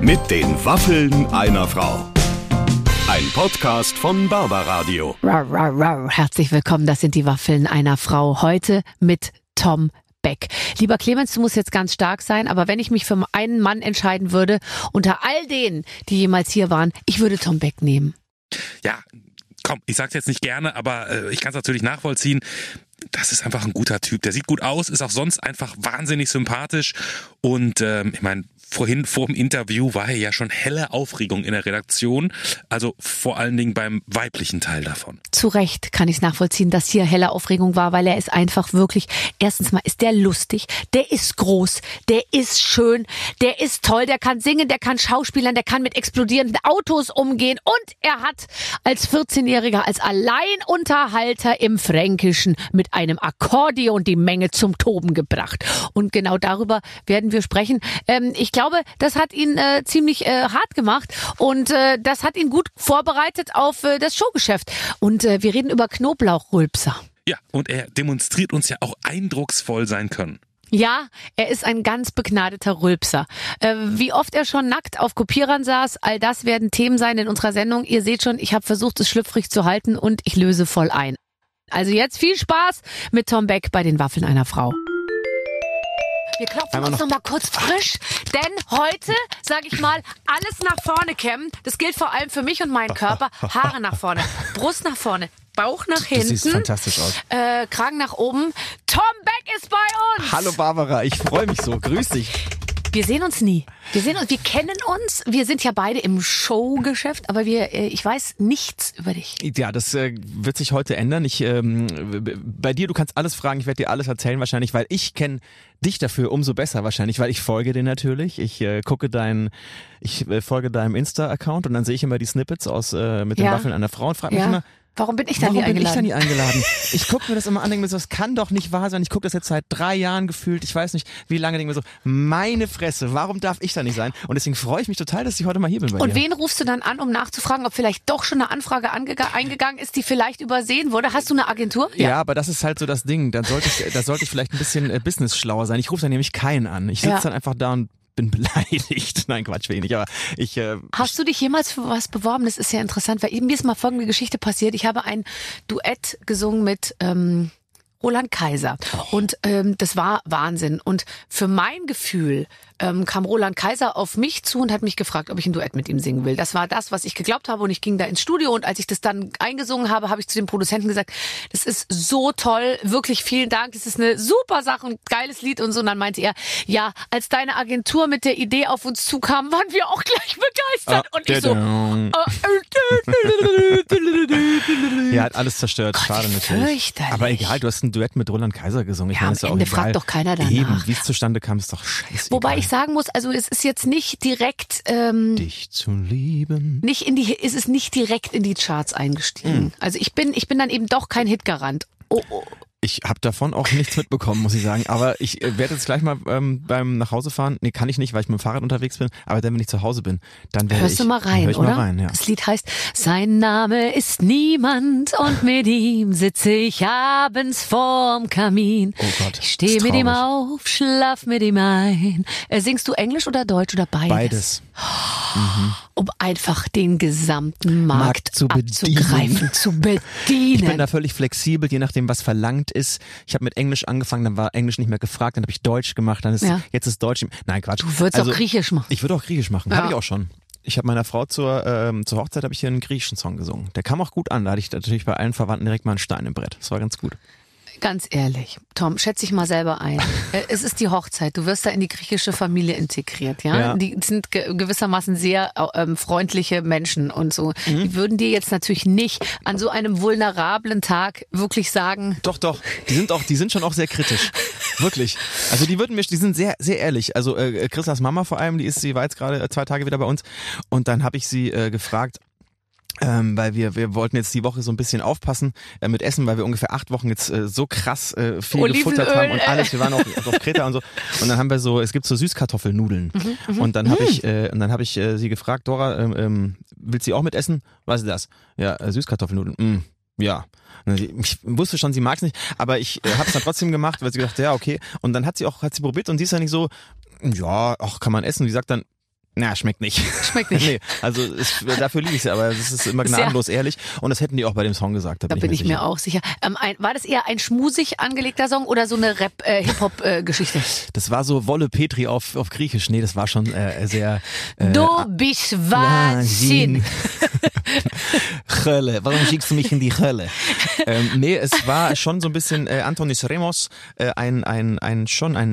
Mit den Waffeln einer Frau. Ein Podcast von Barbaradio. Herzlich willkommen, das sind die Waffeln einer Frau. Heute mit Tom Beck. Lieber Clemens, du musst jetzt ganz stark sein, aber wenn ich mich für einen Mann entscheiden würde, unter all denen, die jemals hier waren, ich würde Tom Beck nehmen. Ja, komm, ich sag's jetzt nicht gerne, aber ich kann es natürlich nachvollziehen. Das ist einfach ein guter Typ. Der sieht gut aus, ist auch sonst einfach wahnsinnig sympathisch. Und ich meine, vor dem Interview war ja schon helle Aufregung in der Redaktion. Also vor allen Dingen beim weiblichen Teil davon. Zu Recht kann ich es nachvollziehen, dass hier helle Aufregung war, weil er ist einfach wirklich, erstens mal ist der lustig, der ist groß, der ist schön, der ist toll, der kann singen, der kann schauspielern, der kann mit explodierenden Autos umgehen und er hat als 14-Jähriger, als Alleinunterhalter im Fränkischen mit einem Akkordeon die Menge zum Toben gebracht. Und genau darüber werden wir sprechen. Ich glaube, das hat ihn ziemlich hart gemacht und das hat ihn gut vorbereitet auf das Showgeschäft. Und wir reden über Knoblauchrülpser. Ja, und er demonstriert uns ja auch eindrucksvoll sein Können. Ja, er ist ein ganz begnadeter Rülpser. Wie oft er schon nackt auf Kopierern saß, all das werden Themen sein in unserer Sendung. Ihr seht schon, ich habe versucht, es schlüpfrig zu halten und ich löse voll ein. Also jetzt viel Spaß mit Tom Beck bei den Waffeln einer Frau. Wir klopfen uns noch mal kurz frisch, denn heute, sage ich mal, alles nach vorne kämmen. Das gilt vor allem für mich und meinen Körper. Haare nach vorne, Brust nach vorne, Bauch nach hinten. Das sieht fantastisch aus. Kragen nach oben. Tom Beck ist bei uns. Hallo Barbara, ich freue mich so. Grüß dich. Wir sehen uns nie. Wir kennen uns. Wir sind ja beide im Showgeschäft, aber ich weiß nichts über dich. Ja, das wird sich heute ändern. Bei dir, du kannst alles fragen, ich werde dir alles erzählen wahrscheinlich, weil ich kenne dich dafür umso besser wahrscheinlich, weil ich folge dir natürlich. Ich folge deinem Insta-Account und dann sehe ich immer die Snippets mit den Waffeln einer Frau und frage mich immer, warum bin ich da nie eingeladen? Ich gucke mir das immer an, denke mir so, das kann doch nicht wahr sein. Ich gucke das jetzt seit 3 Jahren gefühlt, ich weiß nicht wie lange, denke mir so, meine Fresse, warum darf ich da nicht sein? Und deswegen freue ich mich total, dass ich heute mal hier bin bei dir. Und wen rufst du dann an, um nachzufragen, ob vielleicht doch schon eine Anfrage eingegangen ist, die vielleicht übersehen wurde? Hast du eine Agentur? Ja, aber das ist halt so das Ding. Da sollte ich vielleicht ein bisschen business-schlauer sein. Ich rufe dann nämlich keinen an. Ich sitze dann einfach da und bin beleidigt. Nein, Quatsch, wenig. Aber hast du dich jemals für was beworben? Das ist ja interessant, weil mir ist mal folgende Geschichte passiert. Ich habe ein Duett gesungen mit Roland Kaiser und das war Wahnsinn. Und für mein Gefühl kam Roland Kaiser auf mich zu und hat mich gefragt, ob ich ein Duett mit ihm singen will. Das war das, was ich geglaubt habe und ich ging da ins Studio und als ich das dann eingesungen habe, habe ich zu dem Produzenten gesagt, das ist so toll, wirklich vielen Dank, das ist eine super Sache, ein geiles Lied und so. Und dann meinte er, ja, als deine Agentur mit der Idee auf uns zukam, waren wir auch gleich begeistert. Und ich so... Ja, hat alles zerstört, Gott, schade natürlich. Aber egal, du hast ein Duett mit Roland Kaiser gesungen. Ich ja, meine, am Ende fragt doch keiner danach. Eben, wie es zustande kam, ist doch scheiße. Wobei ich sagen muss, also es ist jetzt nicht direkt dich zu lieben. Es ist nicht direkt in die Charts eingestiegen. Also ich bin dann eben doch kein Hitgarant. Oh. Ich habe davon auch nichts mitbekommen, muss ich sagen. Aber ich werde jetzt gleich mal beim Nachhausefahren, nee, kann ich nicht, weil ich mit dem Fahrrad unterwegs bin, aber dann, wenn ich zu Hause bin, dann werde Hörst du mal rein, oder? Mal rein, ja. Das Lied heißt, sein Name ist niemand und mit ihm sitze ich abends vorm Kamin. Oh Gott, ich stehe mit ihm auf, schlaf mit ihm ein. Singst du Englisch oder Deutsch oder beides? Beides. Um einfach den gesamten Markt abzugreifen, zu bedienen. Ich bin da völlig flexibel, je nachdem, was verlangt ist. Ich habe mit Englisch angefangen, dann war Englisch nicht mehr gefragt, dann habe ich Deutsch gemacht, jetzt ist Deutsch. Nein, Quatsch. Du würdest auch Griechisch machen. Ich würde auch Griechisch machen, habe ich auch schon. Ich habe meiner Frau zur Hochzeit habe ich hier einen griechischen Song gesungen. Der kam auch gut an, da hatte ich natürlich bei allen Verwandten direkt mal einen Stein im Brett. Das war ganz gut. Ganz ehrlich, Tom, schätze dich mal selber ein. Es ist die Hochzeit, du wirst da in die griechische Familie integriert, ja? Die sind gewissermaßen sehr freundliche Menschen und so. Die würden dir jetzt natürlich nicht an so einem vulnerablen Tag wirklich sagen... Doch, die sind schon auch sehr kritisch. Wirklich. Also die sind sehr, sehr ehrlich. Also Christas Mama vor allem, sie war jetzt gerade 2 Tage wieder bei uns und dann habe ich sie gefragt, weil wir wollten jetzt die Woche so ein bisschen aufpassen mit Essen, weil wir ungefähr 8 Wochen jetzt so krass viel gefuttert haben und alles. Wir waren auch auf Kreta und so. Und dann haben wir es gibt so Süßkartoffelnudeln. Und dann habe ich sie gefragt, Dora, willst du auch mit essen? Was ist das? Ja, Süßkartoffelnudeln. Ja. Ich wusste schon, sie mag es nicht, aber ich habe es dann trotzdem gemacht, weil sie gedacht, ja, okay. Und dann hat sie probiert und sie ist ja nicht so, ja, ach, kann man essen. Und sie sagt dann, Na, schmeckt nicht. Schmeckt nicht. Nee, also dafür liebe ich es, aber es ist immer gnadenlos ehrlich. Und das hätten die auch bei dem Song gesagt. Da bin ich mir auch sicher. War das eher ein schmusig angelegter Song oder so eine Hip-Hop-Geschichte? Das war so Wolle Petri auf Griechisch. Nee, das war schon sehr... Du bist Wahnsinn. Hölle. Warum schickst du mich in die Hölle? Nee, es war schon so ein bisschen Antonis Remos, ein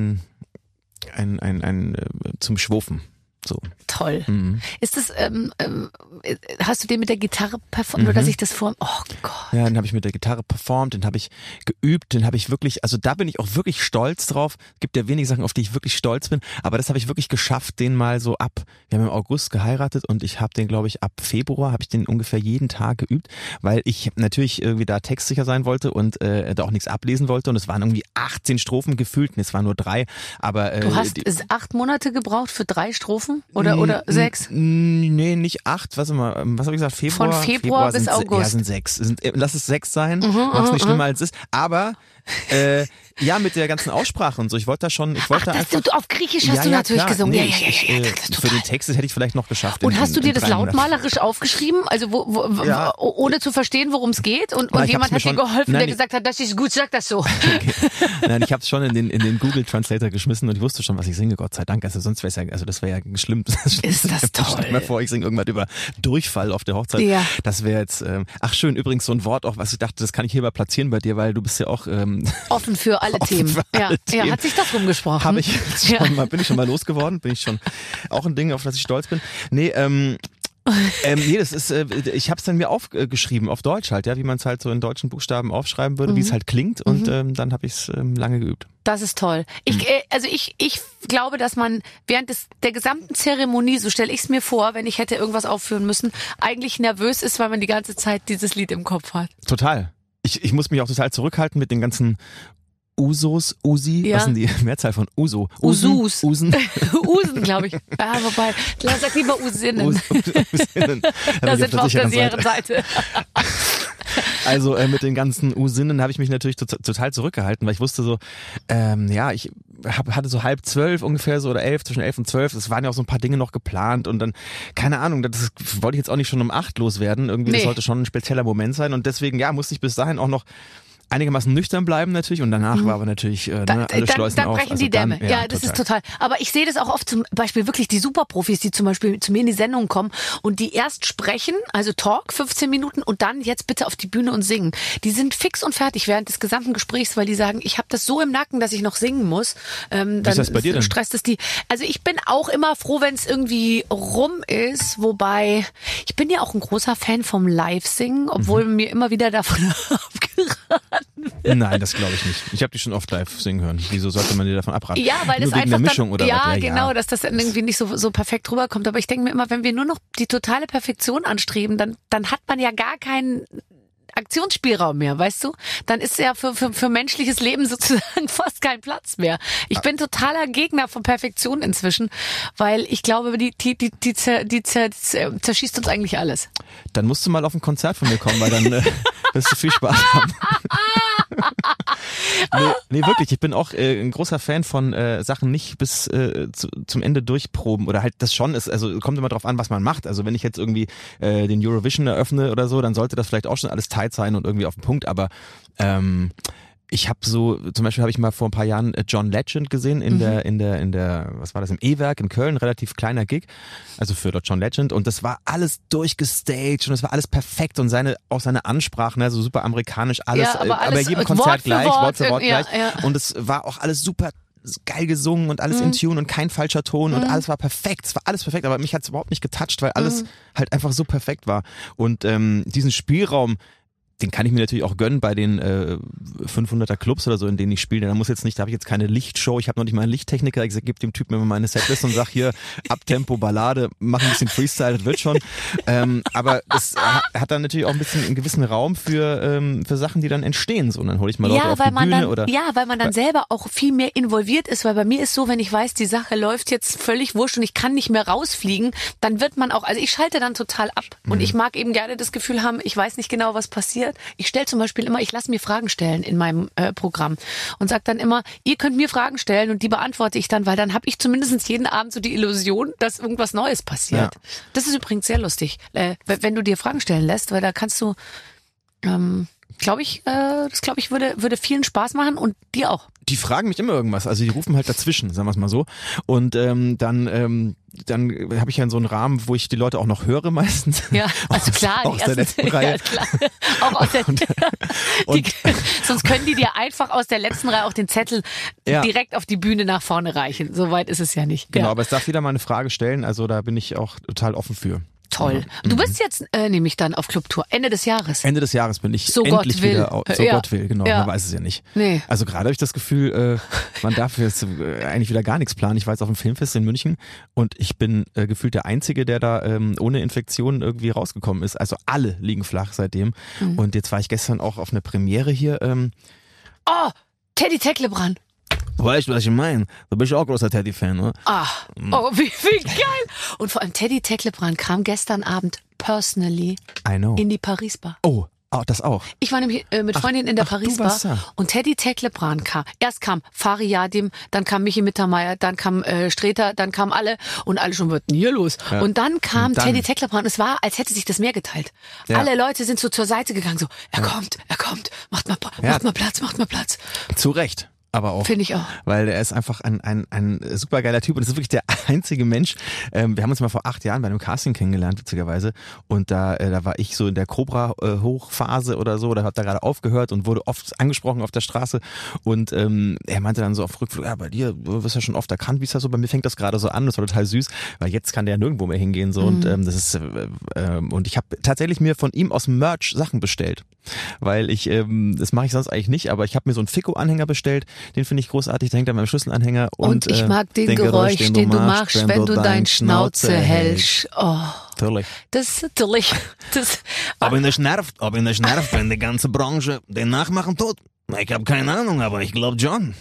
zum Schwufen. So. Toll. Ist das, hast du den mit der Gitarre performt oder dass ich das vor... Oh Gott. Ja, den habe ich mit der Gitarre performt, den habe ich geübt, den habe ich wirklich, also da bin ich auch wirklich stolz drauf. Es gibt ja wenige Sachen, auf die ich wirklich stolz bin, aber das habe ich wirklich geschafft, den mal so wir haben im August geheiratet und ich habe den, glaube ich, ab Februar habe ich den ungefähr jeden Tag geübt, weil ich natürlich irgendwie da textsicher sein wollte und da auch nichts ablesen wollte und es waren irgendwie 18 Strophen gefühlt, es waren nur 3, aber... Du hast 8 Monate gebraucht für 3 Strophen? Oder 6? Nee, nicht 8. Was habe ich gesagt? Februar? Von Februar bis sind, August. Ja, sind 6. Lass es 6 sein. Mach's nicht schlimmer als es ist. Aber ja, mit der ganzen Aussprache und so. Ich wollte einfach. Auf Griechisch hast du natürlich gesungen. Nee, ja. Für den Text hätte ich vielleicht noch geschafft. Und hast du dir das lautmalerisch aufgeschrieben? Also ohne zu verstehen, worum es geht? Und jemand hat dir geholfen, der gesagt hat, das ist gut, sag das so. Okay. Nein, ich habe es schon in den Google Translator geschmissen und ich wusste schon, was ich singe, Gott sei Dank. Also sonst wäre es ja, also das wäre ja schlimm. Ist das toll. Stell dir mal vor, ich singe irgendwas über Durchfall auf der Hochzeit. Ja. Das wäre jetzt, ach schön, übrigens so ein Wort auch, was ich dachte, das kann ich hier mal platzieren bei dir, weil du bist ja auch offen für alle Themen. Ja, hat sich das rumgesprochen. Habe ich schon mal, bin ich schon mal losgeworden, bin ich schon auch ein Ding, auf das ich stolz bin. Nee, das ist, ich habe es dann mir aufgeschrieben, auf Deutsch halt, ja, wie man es halt so in deutschen Buchstaben aufschreiben würde, wie es halt klingt und dann habe ich es lange geübt. Das ist toll. Ich glaube, dass man während der gesamten Zeremonie, so stelle ich es mir vor, wenn ich hätte irgendwas aufführen müssen, eigentlich nervös ist, weil man die ganze Zeit dieses Lied im Kopf hat. Total. Ich muss mich auch total zurückhalten mit den ganzen Usos, Usi, was sind die Mehrzahl von Uso? Usus. Usen, glaube ich. Ja, wobei, sag lieber Usinnen. Usinnen. Da sind wir auf der sicheren Seite. Also mit den ganzen Usinnen habe ich mich natürlich total zurückgehalten, weil ich wusste so, ich hatte so 11:30 ungefähr so oder 11, zwischen 11 und 12, es waren ja auch so ein paar Dinge noch geplant und dann, keine Ahnung, das wollte ich jetzt auch nicht schon um 8 loswerden, irgendwie, das sollte schon ein spezieller Moment sein und deswegen, musste ich bis dahin auch noch einigermaßen nüchtern bleiben natürlich und danach war aber natürlich alle Schleusen dann auf. brechen die Dämme. Ja, das ist total. Aber ich sehe das auch oft zum Beispiel wirklich die Superprofis, die zum Beispiel zu mir in die Sendung kommen und die erst sprechen, also Talk, 15 Minuten und dann jetzt bitte auf die Bühne und singen. Die sind fix und fertig während des gesamten Gesprächs, weil die sagen, ich habe das so im Nacken, dass ich noch singen muss. Dann wie ist das bei dir denn? Stresst es die. Also ich bin auch immer froh, wenn es irgendwie rum ist, wobei ich bin ja auch ein großer Fan vom Live-Singen, obwohl mir immer wieder davon abgeraten wird. Nein, das glaube ich nicht. Ich habe die schon oft live singen hören. Wieso sollte man dir davon abraten? Ja, weil nur das wegen einfach der Mischung dann, oder was? Genau, dass das dann irgendwie nicht so perfekt rüberkommt. Aber ich denke mir immer, wenn wir nur noch die totale Perfektion anstreben, dann hat man ja gar keinen Aktionsspielraum mehr, weißt du? Dann ist ja für menschliches Leben sozusagen fast kein Platz mehr. Ich bin totaler Gegner von Perfektion inzwischen, weil ich glaube, die zerschießt uns eigentlich alles. Dann musst du mal auf ein Konzert von mir kommen, weil dann wirst du viel Spaß haben. Nee, wirklich, ich bin auch ein großer Fan von Sachen nicht bis zum Ende durchproben oder halt das schon ist, also kommt immer drauf an, was man macht. Also wenn ich jetzt irgendwie den Eurovision eröffne oder so, dann sollte das vielleicht auch schon alles tight sein und irgendwie auf den Punkt, aber ich habe so, zum Beispiel habe ich mal vor ein paar Jahren John Legend gesehen in der, was war das, im E-Werk in Köln, relativ kleiner Gig, also für John Legend und das war alles durchgestaged und es war alles perfekt und seine Ansprachen, also super amerikanisch, alles, aber bei jedem Konzert gleich, Wort für Wort gleich und es war auch alles super geil gesungen und alles in Tune und kein falscher Ton und alles war perfekt, es war alles perfekt, aber mich hat es überhaupt nicht getoucht, weil alles halt einfach so perfekt war und diesen Spielraum, den kann ich mir natürlich auch gönnen bei den 500er Clubs oder so, in denen ich spiele. Da habe ich jetzt keine Lichtshow, ich habe noch nicht mal einen Lichttechniker, ich gebe dem Typen immer meine Setlist und sag hier, Abtempo, Ballade, mach ein bisschen Freestyle, das wird schon. Aber es hat dann natürlich auch ein bisschen einen gewissen Raum für Sachen, die dann entstehen. So, und dann hole ich mal Leute auf die Bühne. Weil man dann selber auch viel mehr involviert ist, weil bei mir ist so, wenn ich weiß, die Sache läuft jetzt völlig wurscht und ich kann nicht mehr rausfliegen, dann wird man auch, also ich schalte dann total ab und ich mag eben gerne das Gefühl haben, ich weiß nicht genau, was passiert. passiert. Ich stelle zum Beispiel immer, ich lasse mir Fragen stellen in meinem Programm und sage dann immer, ihr könnt mir Fragen stellen und die beantworte ich dann, weil dann habe ich zumindest jeden Abend so die Illusion, dass irgendwas Neues passiert. Ja. Das ist übrigens sehr lustig, wenn du dir Fragen stellen lässt, weil da kannst du, glaube ich, würde vielen Spaß machen und dir auch. Die fragen mich immer irgendwas, also die rufen halt dazwischen, sagen wir es mal so. Und dann habe ich ja so einen Rahmen, wo ich die Leute auch noch höre meistens. Ja, also klar, aus der letzten Reihe. Ja, klar. Auch aus der sonst können die dir einfach aus der letzten Reihe auch den Zettel direkt auf die Bühne nach vorne reichen. So weit ist es ja nicht. Genau, aber es darf jeder mal eine Frage stellen, also da bin ich auch total offen für. Toll. Du bist jetzt nämlich dann auf Clubtour, Ende des Jahres. Ende des Jahres bin ich so endlich Gott will. wieder Gott will, genau, man weiß es ja nicht. Nee. Also gerade habe ich das Gefühl, man darf jetzt eigentlich wieder gar nichts planen. Ich war jetzt auf dem Filmfest in München und ich bin gefühlt der Einzige, der da ohne Infektion irgendwie rausgekommen ist. Also alle liegen flach seitdem. Und jetzt war ich gestern auch auf eine Premiere hier. Oh, Teddy Tecklebrand. Weißt du, was ich meine? Du bist auch großer Teddy-Fan, ne? Oh, wie geil. Und vor allem Teddy Tecklebrand kam gestern Abend personally in die Paris-Bar. Oh, das auch. Ich war nämlich mit Freundin in der Paris-Bar und Teddy Tecklebrand kam. Erst kam Fari Yadim, dann kam Michi Mittermeier, dann kam Streter, dann kamen alle und alle schon, was denn hier los? Ja. Und dann kam Teddy Tecklebrand. Es war, als hätte sich das Meer geteilt. Ja. Alle Leute sind so zur Seite gegangen, so, er kommt, macht mal Platz. Zu Recht. Aber auch. Finde ich auch. Weil er ist einfach ein super geiler Typ und ist wirklich der einzige Mensch. Wir haben uns mal vor 8 Jahren bei einem Casting kennengelernt, witzigerweise. Und da war ich so in der Cobra-Hochphase oder so, da hat er gerade aufgehört und wurde oft angesprochen auf der Straße. Und er meinte dann so auf Rückflug, ja, bei dir, du wirst ja schon oft erkannt, wie ist das so? Bei mir fängt das gerade so an, das war total süß, weil jetzt kann der ja nirgendwo mehr hingehen. So. Und das ist und ich habe tatsächlich mir von ihm aus dem Merch Sachen bestellt. Weil das mache ich sonst eigentlich nicht, aber ich habe mir so einen Fico-Anhänger bestellt, den finde ich großartig, der hängt an meinem Schlüsselanhänger. Und ich mag den Geräusch, den du machst, wenn du deine Schnauze hältst. Oh. Natürlich. Das ist natürlich. Ob ihn das nervt, wenn die ganze Branche den nachmachen tut. Ich habe keine Ahnung, aber ich glaube John.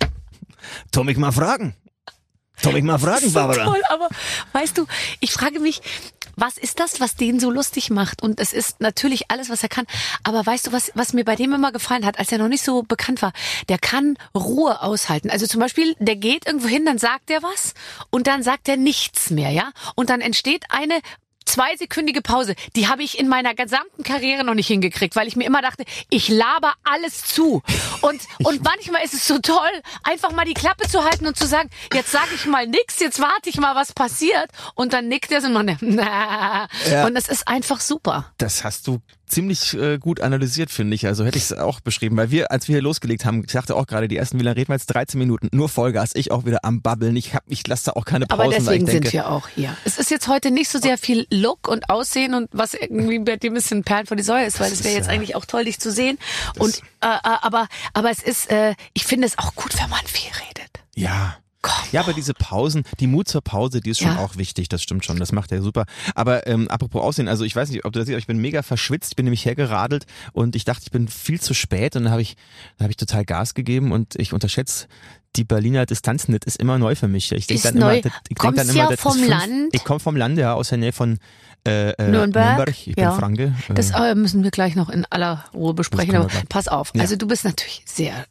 Tu mich mal fragen, Barbara. Toll, aber weißt du, ich frage mich, was ist das, was den so lustig macht? Und es ist natürlich alles, was er kann. Aber weißt du, was mir bei dem immer gefallen hat, als er noch nicht so bekannt war? Der kann Ruhe aushalten. Also zum Beispiel, der geht irgendwo hin, dann sagt er was und dann sagt er nichts mehr, ja? Und dann entsteht eine 2-sekündige Pause, die habe ich in meiner gesamten Karriere noch nicht hingekriegt, weil ich mir immer dachte, ich laber alles zu. Und manchmal ist es so toll, einfach mal die Klappe zu halten und zu sagen, jetzt sage ich mal nix, jetzt warte ich mal, was passiert. Und dann nickt er so und man, und das ist einfach super. Das hast du ziemlich gut analysiert, finde ich. Also hätte ich es auch beschrieben, weil als wir hier losgelegt haben, ich sagte auch gerade, die ersten, wie lange reden wir jetzt? 13 Minuten, nur Vollgas, ich auch wieder am Babbeln, ich lasse da auch keine Pausen. Aber deswegen sind wir auch hier. Es ist jetzt heute nicht so sehr viel Look und Aussehen und was irgendwie bei dir ein bisschen Perlen vor die Säule ist, weil es wäre jetzt eigentlich auch toll, dich zu sehen. Und aber es ist, ich finde es auch gut, wenn man viel redet. Ja. Ja, aber diese Pausen, die Mut zur Pause, die ist schon auch wichtig, das stimmt schon, das macht er super. Aber apropos Aussehen, also ich weiß nicht, ob du das siehst, aber ich bin mega verschwitzt, ich bin nämlich hergeradelt und ich dachte, ich bin viel zu spät und dann habe ich total Gas gegeben und ich unterschätze die Berliner Distanz nicht, ist immer neu für mich. Ich denke dann neu. immer, vom Land? Ich komme vom Land, ja, aus der Nähe von Nürnberg. Ich bin Franke. Das müssen wir gleich noch in aller Ruhe besprechen, aber pass auf. Ja. Also du bist natürlich sehr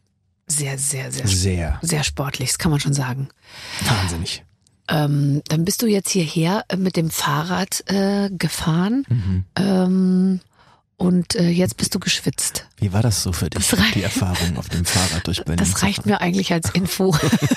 sportlich, das kann man schon sagen. Wahnsinnig. Dann bist du jetzt hierher mit dem Fahrrad gefahren und jetzt bist du geschwitzt. Wie war das so für dich, die Erfahrung auf dem Fahrrad durch Berlin? Das reicht mir eigentlich als Info.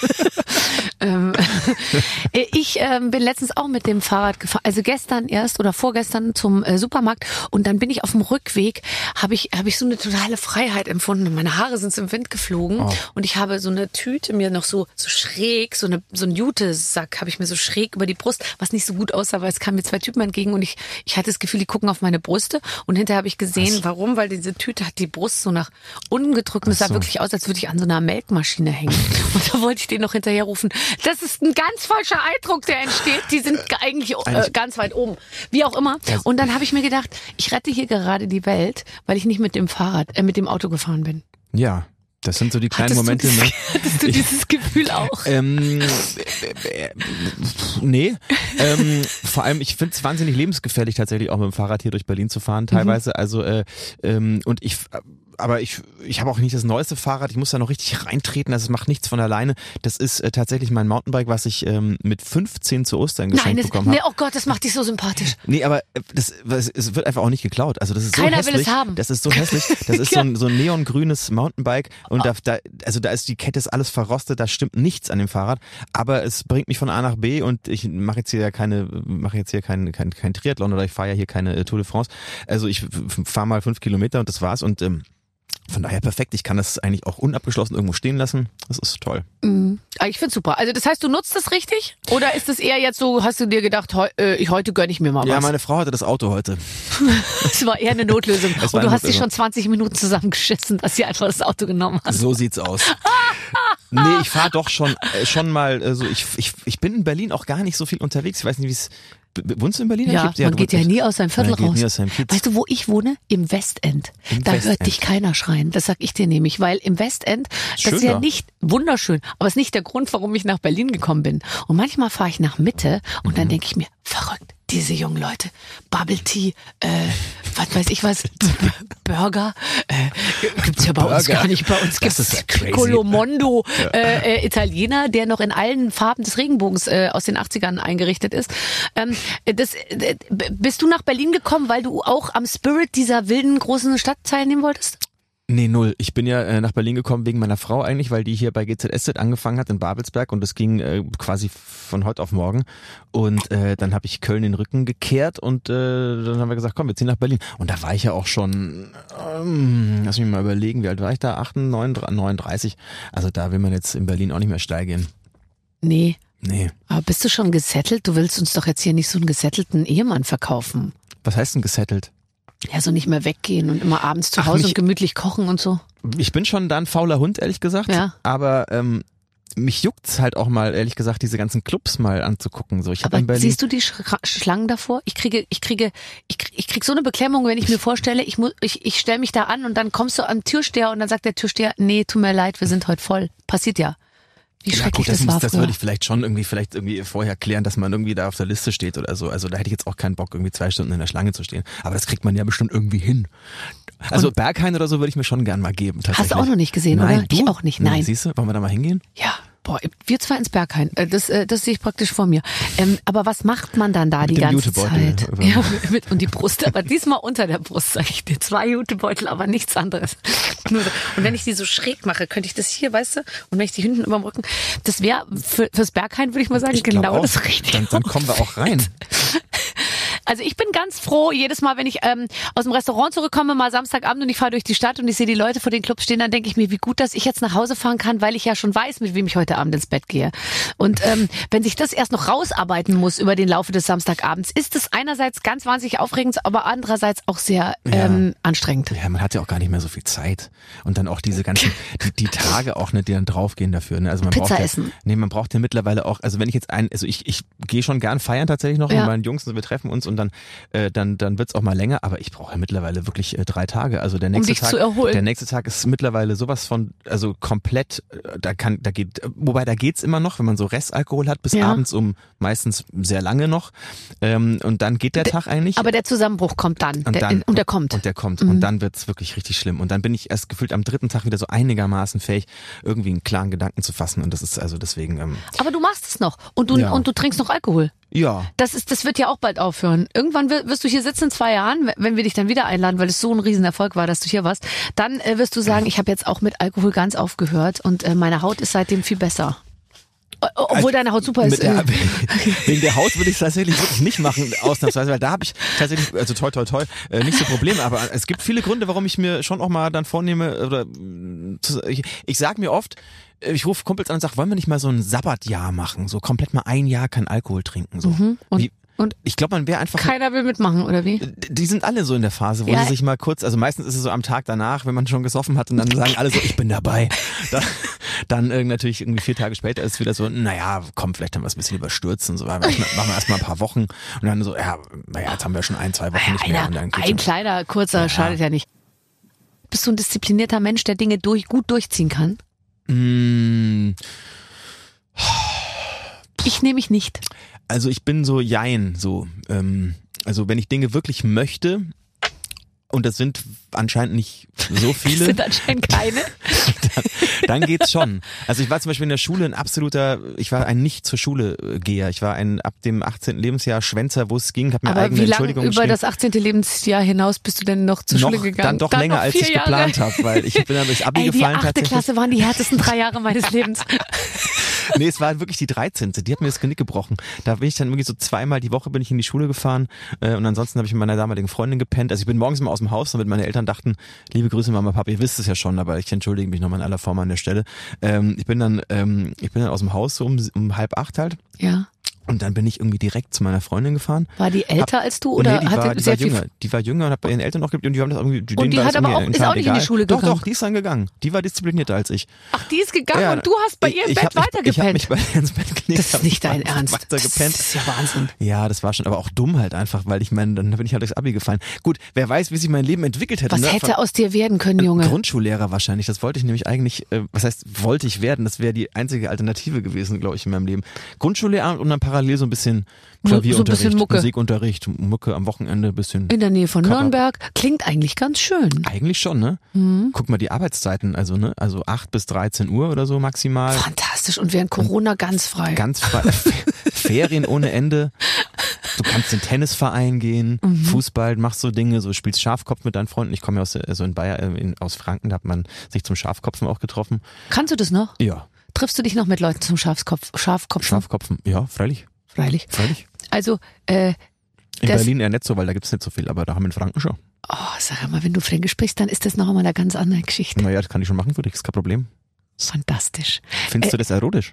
Ich bin letztens auch mit dem Fahrrad gefahren, also gestern erst oder vorgestern zum Supermarkt und dann bin ich auf dem Rückweg, habe ich so eine totale Freiheit empfunden. Meine Haare sind im Wind geflogen und ich habe so eine Tüte mir noch so schräg, so ein Jutesack habe ich mir so schräg über die Brust, was nicht so gut aussah, weil es kamen mir 2 Typen entgegen und ich hatte das Gefühl, die gucken auf meine Brüste und hinterher habe ich gesehen, warum, weil diese Tüte hat die Brust so nach unten gedrückt und es sah wirklich aus, als würde ich an so einer Melkmaschine hängen. Und da wollte ich den noch hinterher rufen. Das ist ein ganz falscher Eindruck, der entsteht. Die sind eigentlich ganz weit oben. Wie auch immer. Und dann habe ich mir gedacht, ich rette hier gerade die Welt, weil ich nicht mit dem Auto gefahren bin. Ja. Das sind so die kleinen Momente, ne? Hattest du dieses Gefühl auch? Nee. Vor allem, ich finde es wahnsinnig lebensgefährlich, tatsächlich auch mit dem Fahrrad hier durch Berlin zu fahren, teilweise. Also, und ich habe auch nicht das neueste Fahrrad, ich muss da noch richtig reintreten, also es macht nichts von alleine. Das ist tatsächlich mein Mountainbike, was ich mit 15 zu Ostern geschenkt bekommen habe. Nee, oh Gott, das macht dich so sympathisch. Nee, aber es wird einfach auch nicht geklaut. Also das ist so Keiner hässlich. will es haben. Das ist so hässlich. Das ist so ein neongrünes Mountainbike und da ist die Kette, ist alles verrostet, da stimmt nichts an dem Fahrrad, aber es bringt mich von A nach B und ich mache jetzt hier kein Triathlon oder ich fahre ja hier keine Tour de France. Also ich fahre mal 5 Kilometer und das war's und von daher perfekt. Ich kann das eigentlich auch unabgeschlossen irgendwo stehen lassen. Das ist toll. Ich find's super. Also das heißt, du nutzt das richtig? Oder ist es eher jetzt so, hast du dir gedacht, heute gönne ich mir mal was? Ja, meine Frau hatte das Auto heute. Es war eher eine Notlösung. Es Und war du eine hast dich schon 20 Minuten zusammengeschissen, dass sie einfach das Auto genommen hat. So sieht's aus. Nee, ich fahre doch schon mal so. Ich bin in Berlin auch gar nicht so viel unterwegs. Ich weiß nicht, wie es. Wohnst du in Berlin? Ja, man geht ja nie aus seinem Viertel raus. Weißt du, wo ich wohne? Im Westend. Da hört dich keiner schreien. Das sag ich dir nämlich, weil im Westend, das ist ja nicht wunderschön, aber es ist nicht der Grund, warum ich nach Berlin gekommen bin. Und manchmal fahre ich nach Mitte und dann denke ich mir, verrückt, diese jungen Leute, Bubble Tea, was weiß ich was, Burger, gibt's ja bei uns gar nicht. Bei uns gibt's Colomondo, Italiener, der noch in allen Farben des Regenbogens aus den 80ern eingerichtet ist. Bist du nach Berlin gekommen, weil du auch am Spirit dieser wilden großen Stadt teilnehmen wolltest? Nee, null. Ich bin ja nach Berlin gekommen wegen meiner Frau eigentlich, weil die hier bei GZSZ angefangen hat in Babelsberg und das ging quasi von heute auf morgen. Und dann habe ich Köln den Rücken gekehrt und dann haben wir gesagt, komm, wir ziehen nach Berlin. Und da war ich ja auch schon, lass mich mal überlegen, wie alt war ich da? 39. Also da will man jetzt in Berlin auch nicht mehr steil gehen. Nee. Aber bist du schon gesettelt? Du willst uns doch jetzt hier nicht so einen gesettelten Ehemann verkaufen. Was heißt denn gesettelt? Ja, so nicht mehr weggehen und immer abends zu Hause und gemütlich kochen und so. Ich bin schon da ein fauler Hund, ehrlich gesagt. Ja. Aber mich juckt's halt auch mal, ehrlich gesagt, diese ganzen Clubs mal anzugucken. So, ich hab in Berlin. Siehst du die Schlangen davor? Ich krieg so eine Beklemmung, wenn ich mir vorstelle, ich stelle mich da an und dann kommst du am Türsteher und dann sagt der Türsteher, nee, tut mir leid, wir sind heute voll. Passiert ja. Wie schrecklich das war früher. Das würde ich vielleicht irgendwie vorher klären, dass man irgendwie da auf der Liste steht oder so. Also da hätte ich jetzt auch keinen Bock, irgendwie 2 Stunden in der Schlange zu stehen. Aber das kriegt man ja bestimmt irgendwie hin. Also und Berghain oder so würde ich mir schon gern mal geben. Hast du auch noch nicht gesehen, Nein, oder? Du? Ich auch nicht, nein. Siehst du, wollen wir da mal hingehen? Ja. Boah, wir zwar ins Berghain, das sehe ich praktisch vor mir. Aber was macht man dann da die ganze Zeit? Ja, und die Brust, aber diesmal unter der Brust, sag ich dir. 2 Jutebeutel, aber nichts anderes. Nur so. Und wenn ich die so schräg mache, könnte ich das hier, weißt du, und wenn ich die hinten überm Rücken, das wäre fürs Berghain, würde ich mal sagen, genau das Richtige. Dann kommen wir auch rein. Also ich bin ganz froh, jedes Mal, wenn ich aus dem Restaurant zurückkomme, mal Samstagabend und ich fahre durch die Stadt und ich sehe die Leute vor den Clubs stehen, dann denke ich mir, wie gut, dass ich jetzt nach Hause fahren kann, weil ich ja schon weiß, mit wem ich heute Abend ins Bett gehe. Und wenn sich das erst noch rausarbeiten muss über den Laufe des Samstagabends, ist es einerseits ganz wahnsinnig aufregend, aber andererseits auch sehr anstrengend. Ja, man hat ja auch gar nicht mehr so viel Zeit. Und dann auch diese ganzen, die Tage auch, ne, die dann draufgehen dafür. Ne? Also man Pizza braucht essen. Man braucht ja mittlerweile auch, also wenn ich jetzt ich gehe schon gern feiern tatsächlich noch mit meinen Jungs und wir treffen uns und dann wird's auch mal länger, aber ich brauche ja mittlerweile wirklich 3 Tage. Also der nächste Tag, zu erholen. Der nächste Tag ist mittlerweile sowas von, also komplett, wobei da geht's immer noch, wenn man so Restalkohol hat, bis abends meistens sehr lange noch. Und dann geht der Tag eigentlich. Aber der Zusammenbruch kommt dann. Und der kommt. Und der kommt. Und dann wird's wirklich richtig schlimm. Und dann bin ich erst gefühlt am 3. Tag wieder so einigermaßen fähig, irgendwie einen klaren Gedanken zu fassen. Und das ist also deswegen. Aber du machst es noch. Und du trinkst noch Alkohol. Ja. Das wird ja auch bald aufhören. Irgendwann wirst du hier sitzen in 2 Jahren, wenn wir dich dann wieder einladen, weil es so ein Riesenerfolg war, dass du hier warst. Dann wirst du sagen, ich habe jetzt auch mit Alkohol ganz aufgehört und meine Haut ist seitdem viel besser. Obwohl deine Haut super ist. Wegen der Haut würde ich es tatsächlich wirklich nicht machen, ausnahmsweise, weil da habe ich tatsächlich, also toi, nicht so Probleme, aber es gibt viele Gründe, warum ich mir schon auch mal dann vornehme, oder ich sag mir oft, ich rufe Kumpels an und sage, wollen wir nicht mal so ein Sabbatjahr machen, so komplett mal 1 Jahr kein Alkohol trinken, so. Und ich glaube, man wäre einfach. Keiner will mitmachen, oder wie? Die sind alle so in der Phase, wo sie sich mal kurz, also meistens ist es so am Tag danach, wenn man schon gesoffen hat und dann sagen alle so, ich bin dabei. Dann natürlich irgendwie 4 Tage später ist es wieder so, naja, komm, vielleicht haben wir es ein bisschen überstürzt und so, machen wir erstmal ein paar Wochen und dann so, jetzt haben wir schon 1, 2 Wochen nicht mehr. Und dann ein kleiner, kurzer, schadet ja nicht. bist du ein disziplinierter Mensch, der Dinge gut durchziehen kann? Ich nehme mich nicht. Also ich bin so jein, so. Also wenn ich Dinge wirklich möchte, und das sind anscheinend nicht so viele. Das sind anscheinend keine. dann geht's schon. Also ich war zum Beispiel in der Schule ich war ein nicht zur Schule Geher. Ich war ein ab dem 18. Lebensjahr Schwänzer, wo es ging, habe mir Aber eigene wie lange Entschuldigung über geschrieben. das 18. Lebensjahr hinaus bist du denn noch zur Schule gegangen? Dann doch länger, noch als 4 ich Jahre. geplant habe, weil ich bin dann durchs Abi Ey, die gefallen 8. tatsächlich. Klasse waren die härtesten 3 Jahre meines Lebens. Nee, es war wirklich die 13. Die hat mir das Genick gebrochen. Da bin ich dann irgendwie so 2-mal die Woche bin ich in die Schule gefahren und ansonsten habe ich mit meiner damaligen Freundin gepennt. Also ich bin morgens mal aus dem Haus, damit meine Eltern dachten, liebe Grüße Mama, Papa, ihr wisst es ja schon, aber ich entschuldige mich nochmal in aller Form an der Stelle. Ich bin dann aus dem Haus so um 7:30 halt. Ja. Und dann bin ich irgendwie direkt zu meiner Freundin gefahren. War die älter als du oder die hatte war sehr viel? jünger. Die war jünger und hat bei ihren Eltern noch gelebt und die haben das irgendwie. Und die hat aber auch, ist auch nicht in die Schule gegangen. Doch, die ist dann gegangen. Die war disziplinierter als ich. Ach, die ist gegangen Ja, und du hast bei ihr im Bett weitergepennt. Ich habe mich bei ihr ins Bett gelegt. Das ist nicht dein Ernst. Weitergepennt. Das ist ja Wahnsinn. Ja, das war schon, aber auch dumm halt einfach, weil ich meine, dann bin ich halt durchs Abi gefallen. Gut, wer weiß, wie sich mein Leben entwickelt hätte. Was hätte aus dir werden können, Junge? Grundschullehrer wahrscheinlich. Das wollte ich nämlich eigentlich, was heißt, wollte ich werden? Das wäre die einzige Alternative gewesen, glaube ich, in meinem Leben. Grundschullehrer und dann parallel so ein bisschen Klavierunterricht, so ein bisschen Mucke. Musikunterricht, Mucke am Wochenende, ein bisschen. In der Nähe von Cover. Nürnberg. Klingt eigentlich ganz schön. Eigentlich schon, ne? Guck mal die Arbeitszeiten, also 8 bis 13 Uhr oder so maximal. Fantastisch. Und während Corona ganz frei. Ganz frei. Ferien ohne Ende. Du kannst in den Tennisverein gehen, Fußball, machst so Dinge, so spielst Schafkopf mit deinen Freunden. Ich komme ja in Bayern, aus Franken, da hat man sich zum Schafkopfen auch getroffen. Kannst du das noch? Ja. Triffst du dich noch mit Leuten zum Schafkopfen? Schafkopfen, ja, freilich. Freilich. Also, In Berlin eher nicht so, weil da gibt's nicht so viel, aber da haben wir in Franken schon. Oh, sag mal, wenn du Fränkisch sprichst, dann ist das noch einmal eine ganz andere Geschichte. Naja, das kann ich schon machen für dich, ist kein Problem. Fantastisch. Findest du das erotisch?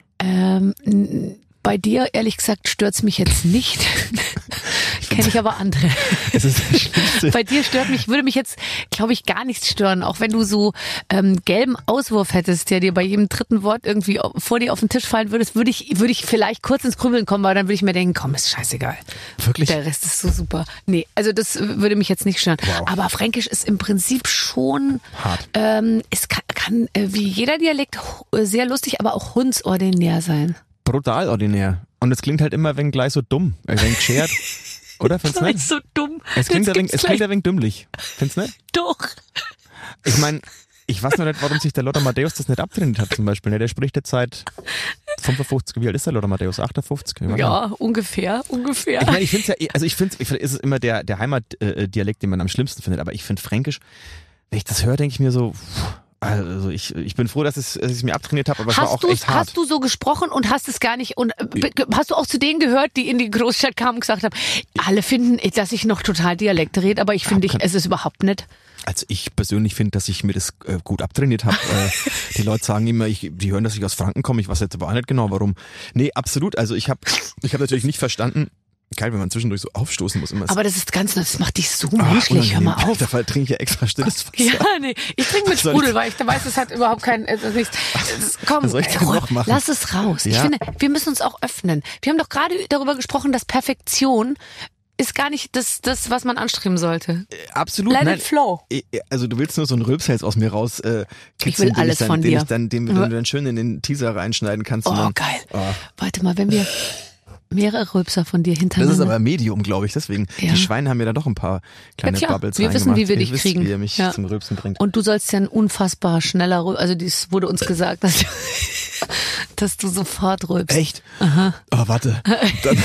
Bei dir, ehrlich gesagt, stört's mich jetzt nicht. Kenne ich aber andere. Es ist das Schlimmste. Bei dir würde mich jetzt, glaube ich, gar nichts stören. Auch wenn du so gelben Auswurf hättest, der dir bei jedem dritten Wort irgendwie vor dir auf den Tisch fallen würdest, würde ich vielleicht kurz ins Grübeln kommen, aber dann würde ich mir denken, komm, ist scheißegal. Wirklich? Der Rest ist so super. Nee, also das würde mich jetzt nicht stören. Wow. Aber Fränkisch ist im Prinzip schon Hart. Es kann wie jeder Dialekt sehr lustig, aber auch hundsordinär sein. Brutal ordinär. Und es klingt halt immer wenn gleich so dumm, wenn geschert. Oder? Findest du Das nicht? ist so dumm. Es klingt Das ein gibt's wenig dümmlich. Findest du nicht? doch. Ich meine, ich weiß noch nicht, warum sich der Lothar Matthäus das nicht abtrainiert hat zum Beispiel. Ne? Der spricht jetzt seit 55. Wie alt ist der Lothar Matthäus? 58? Ja, ungefähr. Ich meine, ich finde es ja, ist es immer der Heimatdialekt, den man am schlimmsten findet. Aber ich finde Fränkisch, wenn ich das höre, denke ich mir so, also ich bin froh, dass ich es mir abtrainiert habe, aber es war auch echt hart. Hast du so gesprochen und hast es gar nicht, und hast du auch zu denen gehört, die in die Großstadt kamen und gesagt haben, alle finden, dass ich noch total Dialekt rede, aber ich finde, es ist überhaupt nicht. Also ich persönlich finde, dass ich mir das gut abtrainiert habe. Die Leute sagen immer, die hören, dass ich aus Franken komme. Ich weiß jetzt aber auch nicht genau, warum. Nee, absolut. Also ich hab natürlich nicht verstanden. Geil, wenn man zwischendurch so aufstoßen muss. Immer aber das macht dich so menschlich, hör mal auf. Dafür trinke ich ja extra stilles Wasser. Ja, nee, ich trinke mit Sprudel, weil ich weiß, es hat überhaupt nichts. Komm, Was soll ich denn noch machen? Lass es raus. Ja. Ich finde, wir müssen uns auch öffnen. Wir haben doch gerade darüber gesprochen, dass Perfektion ist gar nicht das, was man anstreben sollte. Absolut. Let nein. it flow. Also du willst nur so einen Rülpshals aus mir raus Ich will alles von dir. Den du dann schön in den Teaser reinschneiden kannst. Oh, und dann, geil. Oh. Warte mal, wenn wir mehrere Rülpser von dir hintereinander. Das ist aber Medium, glaube ich, deswegen. Ja. Die Schweine haben mir da doch ein paar kleine klar. Bubbles Wir wissen, wie wir dich wisst, kriegen. wie ihr mich Ja. zum Rülpsen bringt. Und du sollst ja ein unfassbar schneller Rülpser, also dies wurde uns gesagt, dass du sofort rülpst. Echt? Aha. Oh, warte. Dann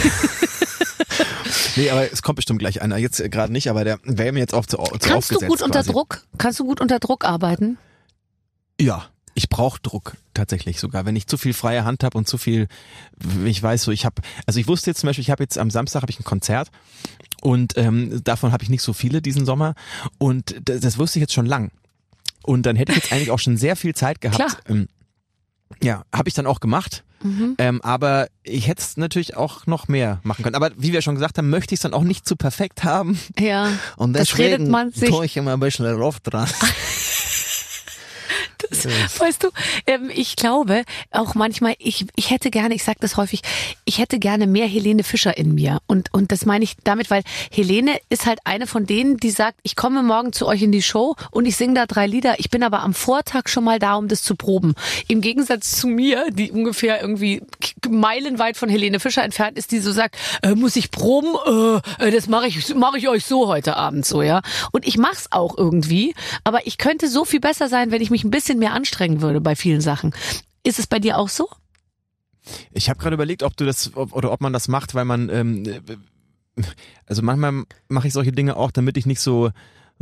nee, aber es kommt bestimmt gleich einer. Jetzt gerade nicht, aber der wäre mir jetzt auch zu aufgesetzt. Kannst du gut unter quasi. Druck? Kannst du gut unter Druck arbeiten? Ja, ich brauche Druck tatsächlich sogar. Wenn ich zu viel freie Hand habe und zu viel, ich weiß so, ich wusste jetzt zum Beispiel, ich habe jetzt am Samstag ein Konzert und davon habe ich nicht so viele diesen Sommer und das wusste ich jetzt schon lang. Und dann hätte ich jetzt eigentlich auch schon sehr viel Zeit gehabt. Ja, habe ich dann auch gemacht. Aber ich hätte es natürlich auch noch mehr machen können. Aber wie wir schon gesagt haben, möchte ich es dann auch nicht zu perfekt haben. Ja, Und das redet deswegen man sich. tue ich immer ein bisschen drauf dran. Weißt du, ich glaube auch manchmal, ich hätte gerne, ich sag das häufig, ich hätte gerne mehr Helene Fischer in mir. Und das meine ich damit, weil Helene ist halt eine von denen, die sagt, ich komme morgen zu euch in die Show und ich singe da 3 Lieder. Ich bin aber am Vortag schon mal da, um das zu proben. Im Gegensatz zu mir, die ungefähr irgendwie meilenweit von Helene Fischer entfernt ist, die so sagt, muss ich proben? Das mache ich euch so heute Abend so, ja. Und ich mach's auch irgendwie, aber ich könnte so viel besser sein, wenn ich mich ein bisschen mehr anstrengen würde bei vielen Sachen. Ist es bei dir auch so? Ich habe gerade überlegt, ob man das macht, weil man also manchmal mache ich solche Dinge auch, damit ich nicht so.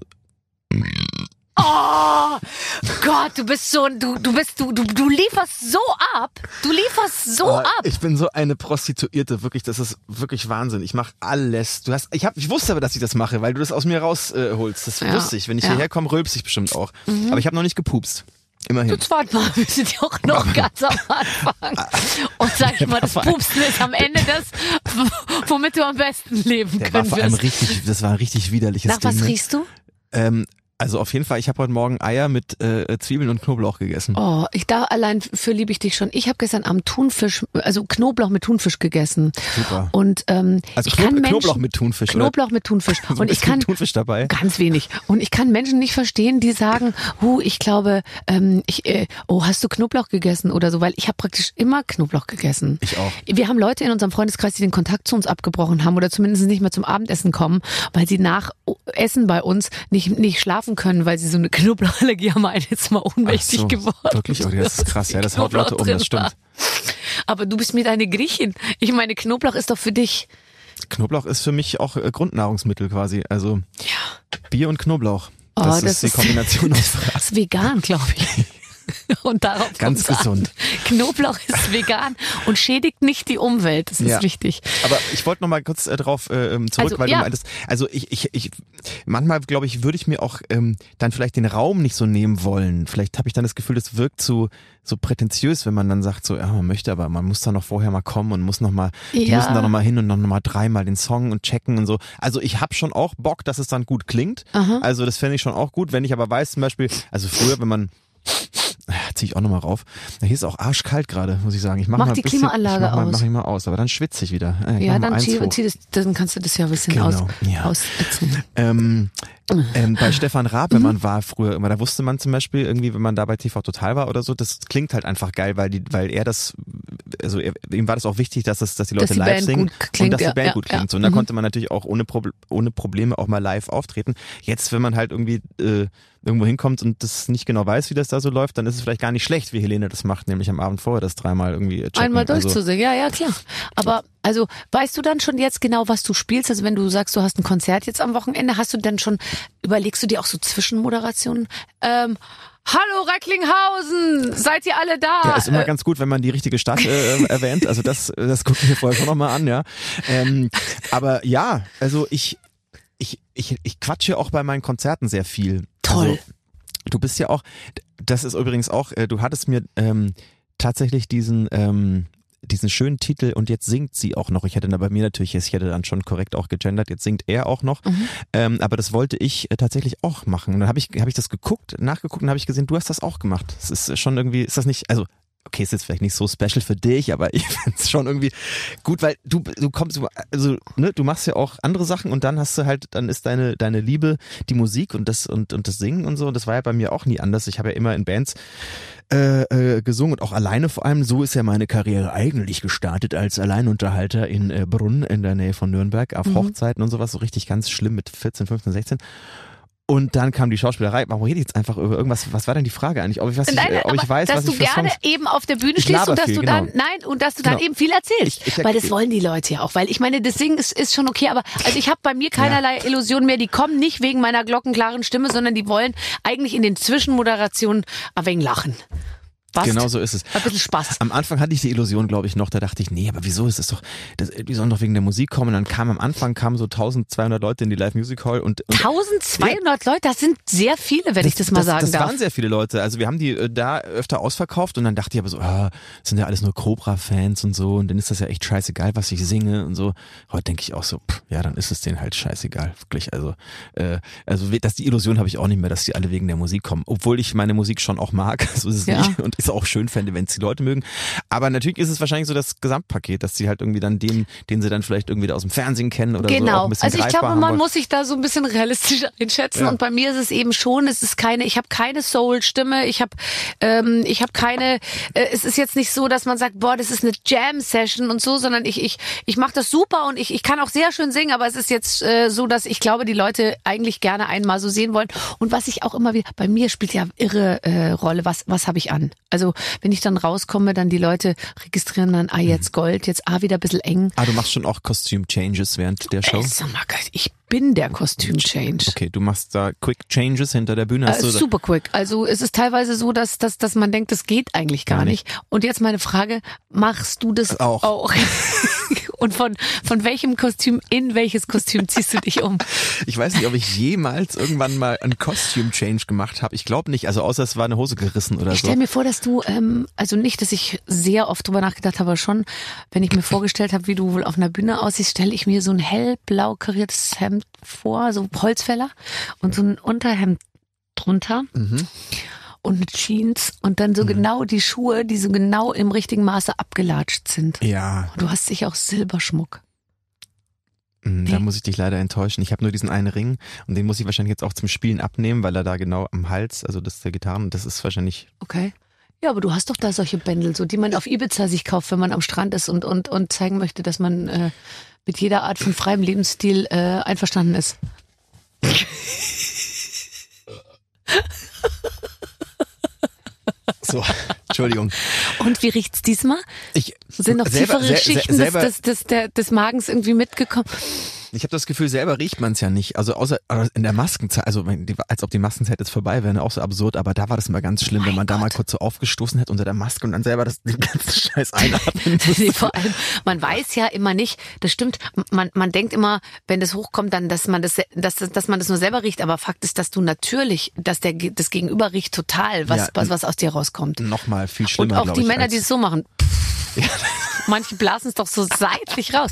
Oh Gott, du lieferst so ab. Du lieferst so ab. Ich bin so eine Prostituierte, wirklich, das ist wirklich Wahnsinn. Ich mache alles. Ich wusste aber, dass ich das mache, weil du das aus mir rausholst. Das wusste ich. Wenn ich hierher komme, rülpse ich bestimmt auch. Aber ich habe noch nicht gepupst. Immerhin. Du warte mal, wir sind ja auch noch ganz am Anfang. Und sag ich mal, das Pupsen ist am Ende das, womit du am besten leben könntest. Das war ein richtig widerliches Ding. Nach was riechst du? Also auf jeden Fall, ich habe heute Morgen Eier mit Zwiebeln und Knoblauch gegessen. Oh, allein für liebe ich dich schon. Ich habe gestern Abend Thunfisch, also Knoblauch mit Thunfisch gegessen. Super. Und also Knoblauch mit Thunfisch. Knoblauch mit Thunfisch. So und ich kann Thunfisch dabei. Ganz wenig. Und ich kann Menschen nicht verstehen, die sagen, ich glaube, hast du Knoblauch gegessen oder so, weil ich habe praktisch immer Knoblauch gegessen. Ich auch. Wir haben Leute in unserem Freundeskreis, die den Kontakt zu uns abgebrochen haben oder zumindest nicht mehr zum Abendessen kommen, weil sie nach Essen bei uns nicht schlafen können, weil sie so eine Knoblauchallergie haben, jetzt mal ohnmächtig geworden. Wirklich? Oh, das ist krass. Ja, das haut Leute um, das stimmt. Aber du bist mir eine Griechin. Ich meine, Knoblauch ist doch für dich. Knoblauch ist für mich auch Grundnahrungsmittel quasi. Also Bier und Knoblauch. Das ist die Kombination aus Fraß. Das ist vegan, glaube ich. Und darauf ganz gesund. Knoblauch ist vegan und schädigt nicht die Umwelt. Das ist wichtig. Aber ich wollte noch mal kurz drauf zurück, weil du meintest, also ich manchmal glaube ich, würde ich mir auch dann vielleicht den Raum nicht so nehmen wollen. Vielleicht habe ich dann das Gefühl, das wirkt so prätentiös, wenn man dann sagt so, ja, man möchte, aber man muss da noch vorher mal kommen und muss noch mal, die müssen da noch mal hin und noch mal 3-mal den Song und checken und so. Also ich habe schon auch Bock, dass es dann gut klingt. Aha. Also das fände ich schon auch gut, wenn ich aber weiß zum Beispiel, also früher, wenn man zieh ich auch nochmal rauf. Hier ist auch arschkalt gerade, muss ich sagen. Ich mach mal die Klimaanlage aus. Mach ich mal aus, aber dann schwitze ich wieder. Dann kannst du das ja ein bisschen auserzählen. Bei Stefan Raab, wenn man war früher immer, da wusste man zum Beispiel irgendwie, wenn man da bei TV Total war oder so, das klingt halt einfach geil, weil er das, also ihm war das auch wichtig, dass die Leute live singen und dass die Band gut klingt. So, und da konnte man natürlich auch ohne Probleme auch mal live auftreten. Jetzt, wenn man halt irgendwie irgendwo hinkommt und das nicht genau weiß, wie das da so läuft, dann ist es vielleicht gar nicht schlecht, wie Helene das macht, nämlich am Abend vorher das 3-mal irgendwie checken. Einmal durchzusingen, ja, klar. Aber also weißt du dann schon jetzt genau, was du spielst? Also wenn du sagst, du hast ein Konzert jetzt am Wochenende, überlegst du dir auch so Zwischenmoderationen? Hallo Recklinghausen, seid ihr alle da? Ja, ist immer ganz gut, wenn man die richtige Stadt erwähnt. Also das gucken wir vorher schon nochmal an, ja. Aber ja, also ich quatsche auch bei meinen Konzerten sehr viel. Toll. Also, du bist ja auch, das ist übrigens auch, du hattest mir tatsächlich diesen schönen Titel und jetzt singt sie auch noch. Ich hätte dann schon korrekt auch gegendert, jetzt singt er auch noch. Aber das wollte ich tatsächlich auch machen. Und dann habe ich das nachgeguckt und habe ich gesehen, du hast das auch gemacht. Das ist schon irgendwie, ist das nicht, also okay, ist jetzt vielleicht nicht so special für dich, aber ich finde es schon irgendwie gut, weil du kommst, also ne, du machst ja auch andere Sachen und dann ist deine Liebe die Musik und das Singen und so. Und das war ja bei mir auch nie anders. Ich habe ja immer in Bands gesungen und auch alleine vor allem. So ist ja meine Karriere eigentlich gestartet als Alleinunterhalter in Brunn in der Nähe von Nürnberg auf Hochzeiten und sowas, so richtig ganz schlimm mit 14, 15, 16. Und dann kam die Schauspielerei. Warum rede ich jetzt einfach über irgendwas? Was war denn die Frage eigentlich? Ob ich weiß, was ich für gerne Songs eben auf der Bühne stehst und dass du dann, dann eben viel erzählst. Weil das wollen die Leute ja auch. Weil ich meine, das Singen ist schon okay, aber also ich habe bei mir keinerlei Illusionen mehr. Die kommen nicht wegen meiner glockenklaren Stimme, sondern die wollen eigentlich in den Zwischenmoderationen ein wenig lachen. Passt. Genau so ist es. Ein bisschen Spaß. Am Anfang hatte ich die Illusion, glaube ich, noch, da dachte ich, nee, aber wieso ist es doch, die sollen doch wegen der Musik kommen. Und dann am Anfang so 1200 Leute in die Live Music Hall und 1200 Leute, das sind sehr viele, wenn ich das mal sagen darf. Das waren sehr viele Leute. Also wir haben die da öfter ausverkauft und dann dachte ich aber so, das sind ja alles nur Cobra-Fans und so und dann ist das ja echt scheißegal, was ich singe und so. Heute denke ich auch so, ja, dann ist es denen halt scheißegal, wirklich. Also die Illusion habe ich auch nicht mehr, dass die alle wegen der Musik kommen. Obwohl ich meine Musik schon auch mag, so ist es nicht und ist auch schön fände, wenn es die Leute mögen. Aber natürlich ist es wahrscheinlich so das Gesamtpaket, dass sie halt irgendwie dann den sie dann vielleicht irgendwie da aus dem Fernsehen kennen oder so auch ein bisschen also ich greifbar glaube, man haben muss sich da so ein bisschen realistisch einschätzen und bei mir ist es eben schon, ich habe keine Soul-Stimme, ich habe keine, es ist jetzt nicht so, dass man sagt, boah, das ist eine Jam-Session und so, sondern ich mache das super und ich kann auch sehr schön singen, aber es ist jetzt so, dass ich glaube, die Leute eigentlich gerne einmal so sehen wollen und was ich auch immer wieder, bei mir spielt ja irre Rolle, was habe ich an? Also wenn ich dann rauskomme, dann die Leute registrieren dann, jetzt Gold, jetzt wieder ein bisschen eng. Du machst schon auch Costume-Changes während der Show? Sag mal, ich bin der Costume-Change. Okay, du machst da Quick Changes hinter der Bühne. Super quick. Also es ist teilweise so, dass man denkt, das geht eigentlich gar nicht. Und jetzt meine Frage, machst du das auch? Und von welchem Kostüm in welches Kostüm ziehst du dich um? Ich weiß nicht, ob ich jemals irgendwann mal einen Costume-Change gemacht habe. Ich glaube nicht, also außer es war eine Hose gerissen oder so. Ich stelle mir vor, dass du, also nicht, dass ich sehr oft drüber nachgedacht habe, aber schon, wenn ich mir vorgestellt habe, wie du wohl auf einer Bühne aussiehst, stelle ich mir so ein hellblau kariertes Hemd vor, so Holzfäller und so ein Unterhemd drunter. Und mit Jeans und dann so genau die Schuhe, die so genau im richtigen Maße abgelatscht sind. Ja. Und du hast sicher auch Silberschmuck. Da muss ich dich leider enttäuschen. Ich habe nur diesen einen Ring und den muss ich wahrscheinlich jetzt auch zum Spielen abnehmen, weil er da genau am Hals, also das ist der Gitarren, das ist wahrscheinlich... Okay. Ja, aber du hast doch da solche Bändel, so die man auf Ibiza sich kauft, wenn man am Strand ist und zeigen möchte, dass man mit jeder Art von freiem Lebensstil einverstanden ist. So, Entschuldigung. Und wie riecht's diesmal? Sind noch tiefere Schichten des Magens irgendwie mitgekommen? Ich habe das Gefühl, selber riecht man es ja nicht. Also außer in der Maskenzeit, also als ob die Maskenzeit jetzt vorbei wäre, auch so absurd, aber da war das immer ganz schlimm, wenn man da mal kurz so aufgestoßen hätte unter der Maske und dann selber den ganzen Scheiß einatmen musste. Nee, vor allem, man weiß ja immer nicht, das stimmt, man denkt immer, wenn das hochkommt, dann, dass man das nur selber riecht, aber Fakt ist, dass du natürlich, dass das Gegenüber riecht total, was aus dir rauskommt. Nochmal viel schlimmer, und auch die Männer, die es so machen. Manche blasen es doch so seitlich raus.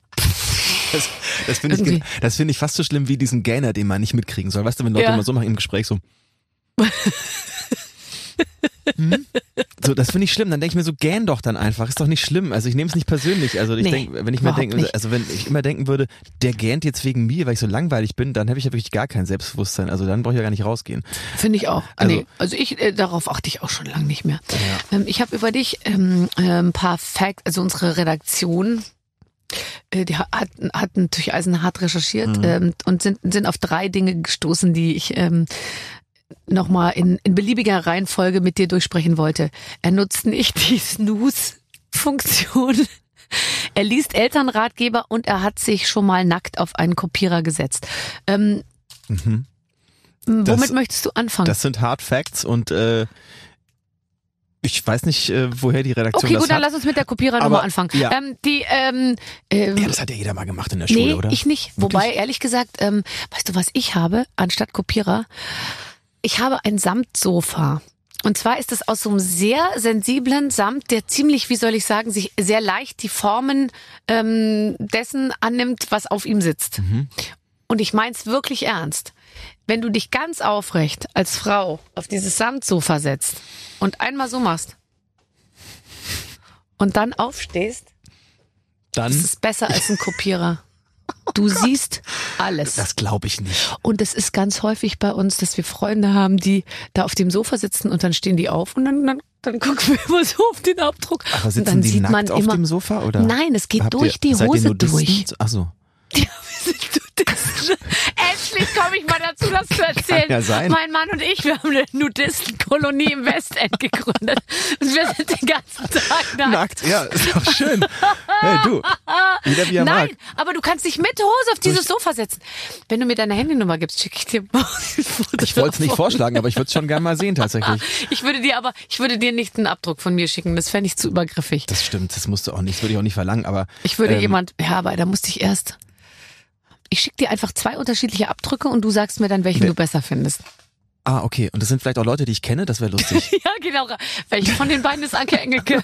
Das finde ich fast so schlimm wie diesen Gähner, den man nicht mitkriegen soll. Weißt du, wenn Leute immer so machen im Gespräch so. So, das finde ich schlimm. Dann denke ich mir so, gähn doch dann einfach. Ist doch nicht schlimm. Also ich nehme es nicht persönlich. Also ich denke, wenn ich immer denken würde, der gähnt jetzt wegen mir, weil ich so langweilig bin, dann habe ich ja wirklich gar kein Selbstbewusstsein. Also dann brauche ich ja gar nicht rausgehen. Finde ich auch. Darauf achte ich auch schon lange nicht mehr. Ja. Ich habe über dich ein paar Facts, also unsere Redaktion, die hat natürlich eisenhart recherchiert und sind auf 3 Dinge gestoßen, die ich nochmal in beliebiger Reihenfolge mit dir durchsprechen wollte. Er nutzt nicht die Snooze-Funktion. Er liest Elternratgeber und er hat sich schon mal nackt auf einen Kopierer gesetzt. Womit möchtest du anfangen? Das sind Hard Facts und ich weiß nicht, woher die Redaktion das hat. Okay, gut, dann lass uns mit der Kopierernummer anfangen. Ja. Das hat ja jeder mal gemacht in der Schule, oder? Nee, ich nicht. Wirklich? Wobei, ehrlich gesagt, weißt du, was ich habe anstatt Kopierer? Ich habe ein Samtsofa. Und zwar ist es aus so einem sehr sensiblen Samt, der ziemlich, wie soll ich sagen, sich sehr leicht die Formen dessen annimmt, was auf ihm sitzt. Und ich mein's wirklich ernst. Wenn du dich ganz aufrecht als Frau auf dieses Samtsofa setzt und einmal so machst und dann aufstehst, dann ist es besser als ein Kopierer. Du siehst alles. Das glaube ich nicht. Und es ist ganz häufig bei uns, dass wir Freunde haben, die da auf dem Sofa sitzen und dann stehen die auf und dann gucken wir immer so auf den Abdruck. Aber sitzen und dann die sieht nackt man auf immer, dem Sofa? Oder? Nein, es geht durch die Seid ihr Hose Nudisten? durch. Ach so. Ja, wir sind Nudisten. endlich komme ich mal dazu, das zu erzählen. Kann ja sein. Mein Mann und ich, wir haben eine Nudistenkolonie im Westend gegründet. Und wir sind den ganzen Tag Nackt, ja, ist doch schön. Hey, du. Jeder wie er Nein, mag. aber du kannst dich mit Hose auf dieses Sofa setzen. Wenn du mir deine Handynummer gibst, schicke ich dir ein Foto. Ich wollte es nicht vorschlagen, aber ich würde es schon gerne mal sehen, tatsächlich. Ich würde dir nicht einen Abdruck von mir schicken. Das fände ich zu übergriffig. Das stimmt, das musst du auch nicht, das würde ich auch nicht verlangen, aber. Ich würde aber da musste ich erst. Ich schicke dir einfach 2 unterschiedliche Abdrücke und du sagst mir dann, welchen du besser findest. Ah, okay. Und das sind vielleicht auch Leute, die ich kenne, das wäre lustig. Ja, genau. Welche von den beiden ist Anke Engelke?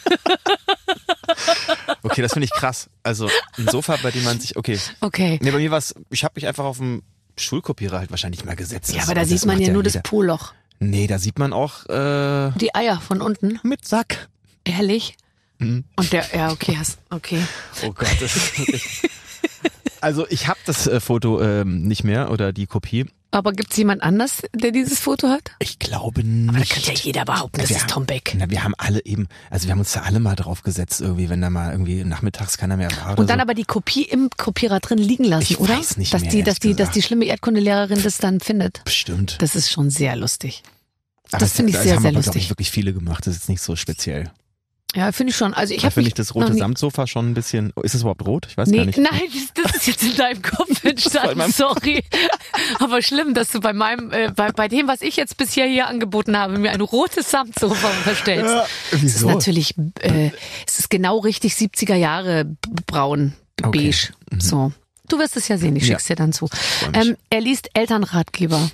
Okay, das finde ich krass. Also ein Sofa, bei dem man sich, okay. Nee, bei mir war es, ich habe mich einfach auf dem Schulkopierer halt wahrscheinlich mal gesetzt. Ja, aber da sieht man ja nur das Po-Loch. Nee, da sieht man auch die Eier von unten. Mit Sack. Ehrlich? Und okay. Oh Gott, das ist wirklich... Also ich habe das Foto nicht mehr oder die Kopie. Aber gibt's jemand anders, der dieses Foto hat? Ich glaube nicht. Aber da kann ja jeder behaupten, das ist Tom Beck. Na, wir haben alle eben, also wir haben uns da alle mal drauf gesetzt irgendwie, wenn da mal irgendwie nachmittags keiner mehr war oder und dann so. Aber die Kopie im Kopierer drin liegen lassen, ich oder? Weiß nicht dass mehr, dass die schlimme Erdkundelehrerin das dann findet. Bestimmt. Das ist schon sehr lustig. Aber das finde ich sehr, sehr lustig. Das haben wirklich viele gemacht, das ist jetzt nicht so speziell. Ja, finde ich schon. Also finde ich das rote Samtsofa schon ein bisschen. Ist es überhaupt rot? Ich weiß gar nicht. Nein, das ist jetzt in deinem Kopf entstanden. Sorry. Aber schlimm, dass du bei meinem, bei dem, was ich jetzt bisher hier angeboten habe, mir ein rotes Samtsofa unterstellst. Ja, wieso? Es ist natürlich, es ist genau richtig 70er Jahre braun, beige. Okay. So. Du wirst es ja sehen, ich schick's dir dann zu. Er liest Elternratgeber.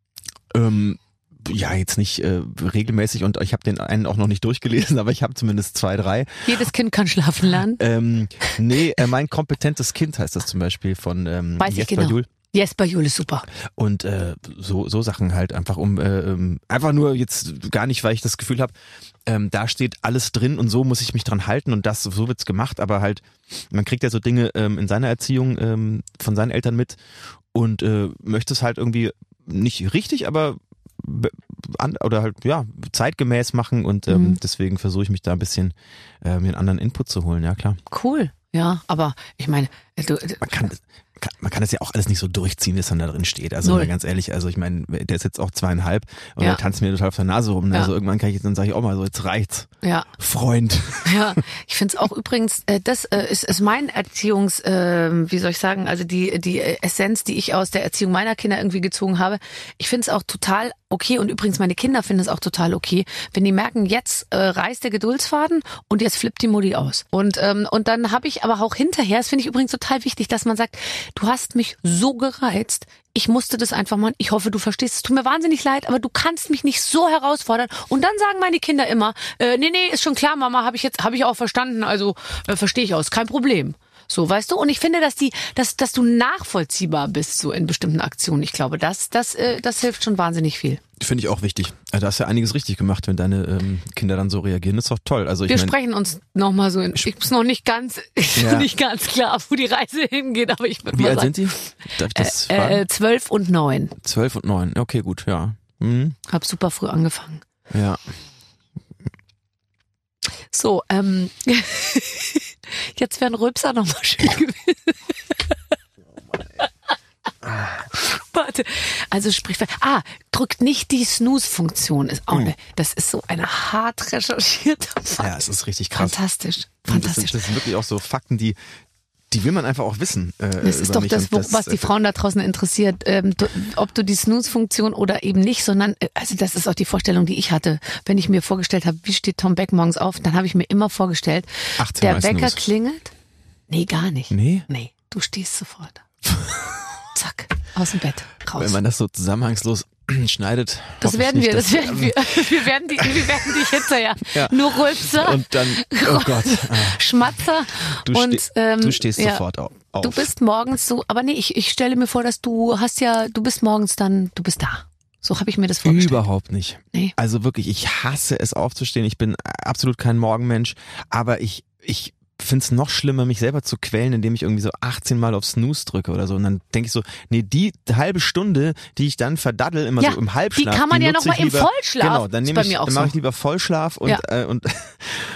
Ja, jetzt nicht regelmäßig und ich habe den einen auch noch nicht durchgelesen, aber ich habe zumindest 2, 3. Jedes Kind kann schlafen lernen. Mein kompetentes Kind heißt das zum Beispiel von Jesper Juhl. Jesper Juhl ist super. Und so Sachen halt einfach einfach nur jetzt gar nicht, weil ich das Gefühl habe, da steht alles drin und so muss ich mich dran halten und so wird's gemacht, aber halt man kriegt ja so Dinge in seiner Erziehung von seinen Eltern mit und möchte es halt irgendwie nicht richtig, aber oder halt zeitgemäß machen und deswegen versuche ich mich da ein bisschen mir einen anderen Input zu holen, ja klar. Cool, ja, aber ich meine, man kann das ja auch alles nicht so durchziehen, wie es dann da drin steht. Also mal ganz ehrlich, also ich meine, der ist jetzt auch 2,5 und der tanzt mir total auf der Nase rum. Also irgendwann dann sage ich auch mal so, jetzt reicht's. Ja. Freund. Ja, ich finde es auch übrigens, das ist mein wie soll ich sagen, also die Essenz, die ich aus der Erziehung meiner Kinder irgendwie gezogen habe. Ich finde es auch total okay und übrigens meine Kinder finden es auch total okay, wenn die merken, jetzt reißt der Geduldsfaden und jetzt flippt die Mutti aus. Und dann habe ich aber auch hinterher, das finde ich übrigens total wichtig, dass man sagt, du hast mich so gereizt, ich musste das einfach machen. Ich hoffe, du verstehst es. Tut mir wahnsinnig leid, aber du kannst mich nicht so herausfordern. Und dann sagen meine Kinder immer, nee, ist schon klar, Mama, habe ich auch verstanden, also verstehe ich aus, kein Problem. So, weißt du? Und ich finde, dass du nachvollziehbar bist so in bestimmten Aktionen. Ich glaube, das hilft schon wahnsinnig viel. Finde ich auch wichtig. Da hast du ja einiges richtig gemacht, wenn deine Kinder dann so reagieren. Das ist doch toll. Also wir sprechen uns nochmal so ich ist noch nicht ganz klar, wo die Reise hingeht, aber ich würde mal sagen. Wie alt sind die? Darf ich das fragen? 12 und 9. 12 und 9. Okay, gut, ja. Mhm. Hab super früh angefangen. Ja. So, jetzt wäre ein Rülpser nochmal schön gewesen. Warte, also drückt nicht die Snooze-Funktion. Das ist so eine hart recherchierte Fakt. Ja, es ist richtig krass. Fantastisch. Das sind wirklich auch so Fakten, die will man einfach auch wissen. Das ist doch das, was die Frauen da draußen interessiert, ob du die Snooze-Funktion oder eben nicht, sondern, also das ist auch die Vorstellung, die ich hatte. Wenn ich mir vorgestellt habe, wie steht Tom Beck morgens auf, dann habe ich mir immer vorgestellt, der Wecker klingelt. Nee, gar nicht. Nee, du stehst sofort. Zack, aus dem Bett, raus. Wenn man das so zusammenhangslos schneidet. Das werden wir. Wir werden dich hinterher. Ja. Nur Rülpser. Und dann, oh Gott. Schmatzer. Du stehst sofort auf. Du bist morgens so, aber nee, ich stelle mir vor, dass du bist morgens dann, du bist da. So habe ich mir das vorgestellt. Überhaupt nicht. Nee. Also wirklich, ich hasse es aufzustehen. Ich bin absolut kein Morgenmensch, aber ich finde es noch schlimmer, mich selber zu quälen, indem ich irgendwie so 18 Mal auf Snooze drücke oder so. Und dann denke ich so, nee, die halbe Stunde, die ich dann verdaddel, immer so im Halbschlaf. Die kann man ja nochmal im Vollschlaf. Genau, dann mache ich lieber Vollschlaf und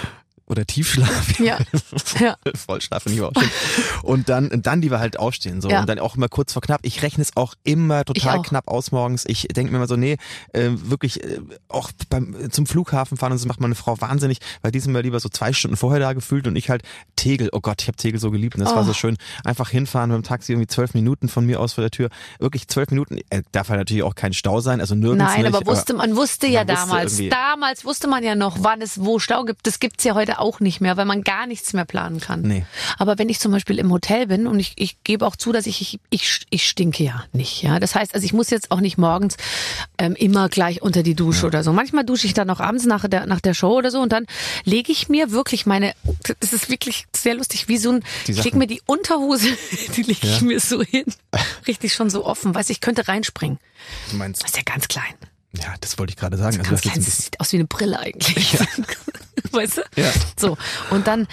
oder Tiefschlaf. Ja. Ja. Vollschlaf nicht aufstehen. Und dann lieber halt aufstehen. So. Ja. Und dann auch immer kurz vor knapp. Ich rechne es auch immer total Ich auch. knapp aus morgens. Ich denke mir immer so, nee, wirklich auch zum Flughafen fahren und das macht meine Frau wahnsinnig, weil die sind mir lieber so 2 Stunden vorher da gefühlt und ich halt Tegel. Oh Gott, ich habe Tegel so geliebt und das war so schön. Einfach hinfahren mit dem Taxi, irgendwie 12 Minuten von mir aus vor der Tür. Wirklich 12 Minuten. Darf halt natürlich auch kein Stau sein, also nirgends Nein, nicht. aber man wusste ja man wusste damals. irgendwie- Damals wusste man ja noch, wann es wo Stau gibt. Das gibt's ja heute auch nicht mehr, weil man gar nichts mehr planen kann. Nee. Aber wenn ich zum Beispiel im Hotel bin und ich gebe auch zu, dass ich stinke ja nicht. Ja, das heißt, also ich muss jetzt auch nicht morgens immer gleich unter die Dusche oder so. Manchmal dusche ich dann auch abends nach der Show oder so und dann lege ich mir wirklich das ist wirklich sehr lustig, wie so ich lege mir die Unterhose, die lege ich mir so hin, richtig schon so offen, weißt du, ich könnte reinspringen. Du meinst, Das ist ja ganz klein. ja, das wollte ich gerade sagen. Ganz das ist klein, jetzt ein das bisschen, sieht aus wie eine Brille eigentlich. Weißt du? Ja. So. Und dann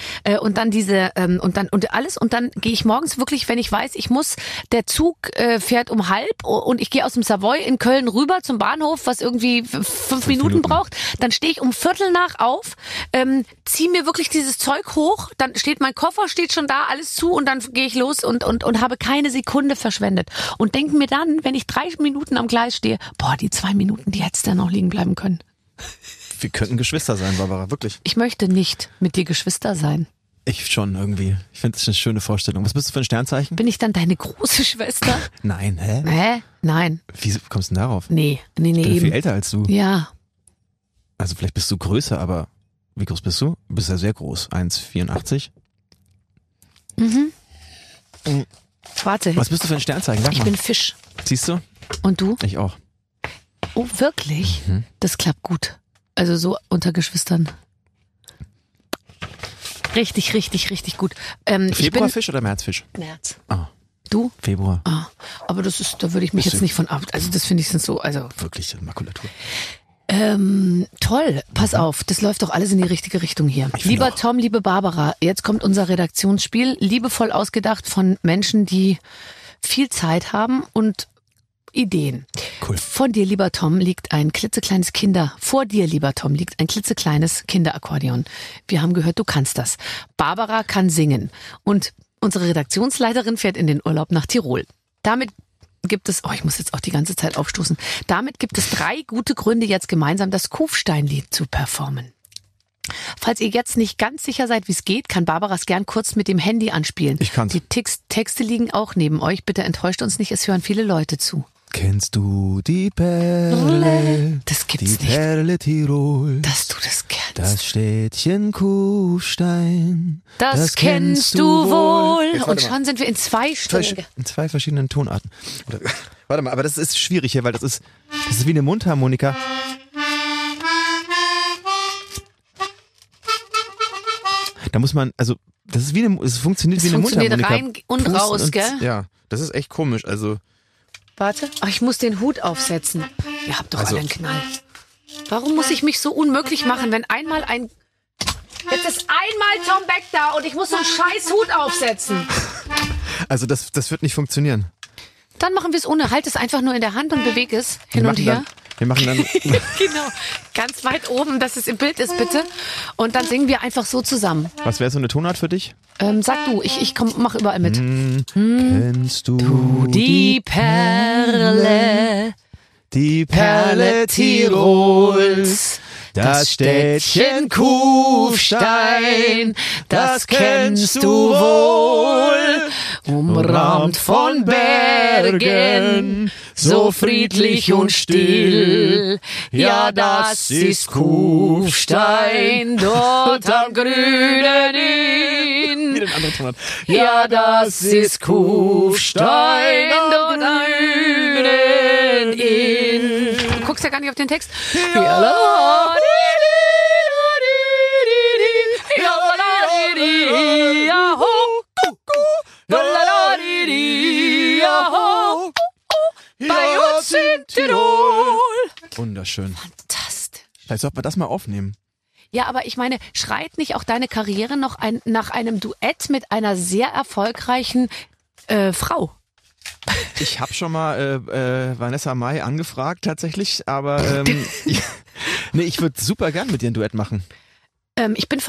gehe ich morgens wirklich, wenn ich weiß, der Zug fährt um 12:30 und ich gehe aus dem Savoy in Köln rüber zum Bahnhof, was irgendwie 5 Minuten braucht, dann stehe ich um 7:45 auf, ziehe mir wirklich dieses Zeug hoch, dann steht mein Koffer, steht schon da, alles zu und dann gehe ich los und habe keine Sekunde verschwendet. Und denke mir dann, wenn ich 3 Minuten am Gleis stehe, boah, die 2 Minuten, die hättest du noch liegen bleiben können. wir könnten Geschwister sein, Barbara, wirklich. Ich möchte nicht mit dir Geschwister sein. Ich schon irgendwie. Ich finde das eine schöne Vorstellung. Was bist du für ein Sternzeichen? Bin ich dann deine große Schwester? Nein, hä? Hä? Nein. Wie kommst du denn darauf? Nee, Ich bin viel eben. älter als du. Ja. Also vielleicht bist du größer, aber wie groß bist du? Du bist ja sehr groß. 1,84. Warte, Was bist du für ein Sternzeichen? Sag ich mal. bin Fisch. Siehst du? Und du? Ich auch. Oh, wirklich? Das klappt gut. Also so unter Geschwistern. Richtig, richtig, richtig gut. Ich Februarfisch oder Märzfisch? bin März. Ah, Du? Februar. Ah, aber da würde ich mich Bist jetzt du- nicht von ab. Also das finde ich so, also Wirklich Makulatur. toll. Pass auf, das läuft doch alles in die richtige Richtung hier. Ich finde Lieber auch. Tom, liebe Barbara, jetzt kommt unser Redaktionsspiel, liebevoll ausgedacht von Menschen, die viel Zeit haben und Ideen. Cool. Vor dir, lieber Tom, liegt ein klitzekleines Kinderakkordeon. Wir haben gehört, du kannst das. Barbara kann singen und unsere Redaktionsleiterin fährt in den Urlaub nach Tirol. Damit gibt es, ich muss jetzt auch die ganze Zeit aufstoßen, damit gibt es 3 gute Gründe, jetzt gemeinsam das Kufsteinlied zu performen. Falls ihr jetzt nicht ganz sicher seid, wie es geht, kann Barbara es gern kurz mit dem Handy anspielen. Ich kann's. Die Texte liegen auch neben euch. Bitte enttäuscht uns nicht, es hören viele Leute zu. Kennst du die Perle? Das Die gibt's nicht, Perle Tirol. dass du das kennst. Das Städtchen Kufstein. Das kennst du wohl. Jetzt Und warte mal. schon sind wir in 2 Stunden. In 2 verschiedenen Tonarten. Oder, warte mal, aber das ist schwierig hier, weil das ist wie eine Mundharmonika. Da muss man, also das ist es funktioniert Es wie eine funktioniert Mundharmonika. rein und Pusten raus, gell? Ja, das ist echt komisch. Also Warte. Ich muss den Hut aufsetzen. Ihr habt doch Also- alle einen Knall. Warum muss ich mich so unmöglich machen, wenn einmal Jetzt ist einmal Tom Beck da und ich muss so einen scheiß Hut aufsetzen. Also das wird nicht funktionieren. Dann machen wir es ohne. Halt es einfach nur in der Hand und beweg es hin und her. Wir machen dann Genau. Ganz weit oben, dass es im Bild ist, bitte. Und dann singen wir einfach so zusammen. was wäre so eine Tonart für dich? Sag du, ich mach überall mit. Kennst du Die Perle, die Perle Tirols? Das Städtchen Kufstein, das kennst du wohl, umrahmt von Bergen, so friedlich und still. Ja, das ist Kufstein, dort am grünen Inn. Wieder eine andere Tonart. Ja, das ist Kufstein, dort am grünen Inn. Du guckst ja gar nicht auf den Text. Bei uns in Tirol. Wunderschön. Fantastisch. Vielleicht sollte man das mal aufnehmen. Ja, aber ich meine, schreit nicht auch deine Karriere noch nach einem Duett mit einer sehr erfolgreichen Frau? Ich habe schon mal Vanessa Mai angefragt tatsächlich, aber ich würde super gern mit dir ein Duett machen. Ich bin vor allem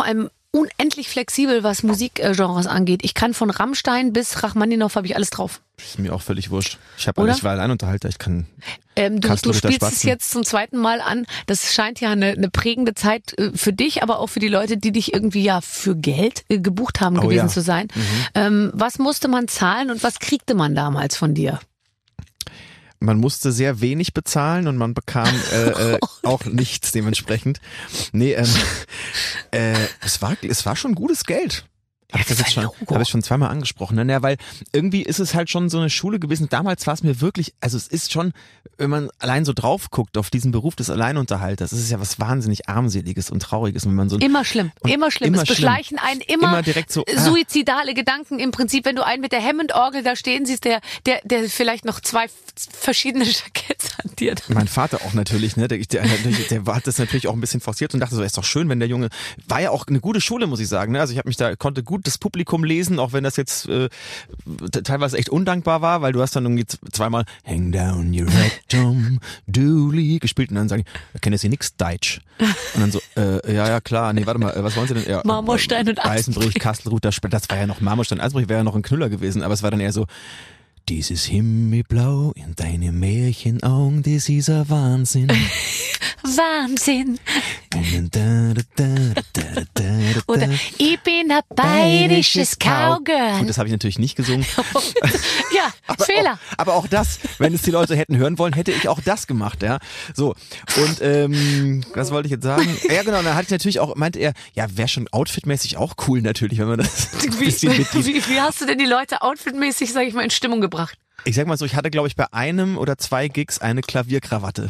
unendlich flexibel, was Musikgenres angeht. Ich kann von Rammstein bis Rachmaninoff habe ich alles drauf. Ist mir auch völlig wurscht. Ich war Alleinunterhalter, ich kann du spielst es jetzt zum zweiten Mal an. Das scheint ja eine prägende Zeit für dich, aber auch für die Leute, die dich irgendwie ja für Geld gebucht haben gewesen zu sein. Was musste man zahlen und was kriegte man damals von dir? Man musste sehr wenig bezahlen und man bekam auch nichts dementsprechend. Nee, es war schon gutes Geld. Habe ich schon zweimal angesprochen, ne? Ja, weil irgendwie ist es halt schon so eine Schule gewesen. Damals war es mir wirklich, also es ist schon, wenn man allein so drauf guckt auf diesen Beruf des Alleinunterhalters, ist es ja was wahnsinnig armseliges und trauriges, wenn man so immer schlimm. Es beschleichen einen immer direkt so suizidale Gedanken. Im Prinzip, wenn du einen mit der Hammond-Orgel da stehen siehst, der vielleicht noch 2 verschiedene Jacketts hantiert. Mein Vater auch natürlich, ne? Der hat das natürlich auch ein bisschen forciert und dachte so, ist doch schön, wenn der Junge, war ja auch eine gute Schule, muss ich sagen, ne? Also ich konnte gut das Publikum lesen, auch wenn das jetzt teilweise echt undankbar war, weil du hast dann irgendwie zweimal Hang down your head, Tom Dooley gespielt und dann sagen, ich kenne jetzt hier nix Deutsch. Und dann so, ja klar, nee, warte mal, was wollen sie denn? Ja, Marmorstein und Eisenbrich, Kastelruth, das war ja noch Marmorstein, Eisenbrich wäre ja noch ein Knüller gewesen, aber es war dann eher so, dieses Himmelblau in deine Märchenaugen, das ist ein Wahnsinn. Wahnsinn. Oder ich bin ein bayerisches Cowgirl. Gut, das habe ich natürlich nicht gesungen. Ja, Fehler. Aber auch das, wenn es die Leute hätten hören wollen, hätte ich auch das gemacht, ja. So. Und was wollte ich jetzt sagen? Ja, genau, dann hatte ich natürlich auch, meinte er, ja, wäre schon outfitmäßig auch cool natürlich, wenn man das wie hast du denn die Leute outfitmäßig, sag ich mal, in Stimmung gebracht? Ich sag mal so, ich hatte, glaube ich, bei einem oder 2 Gigs eine Klavierkrawatte.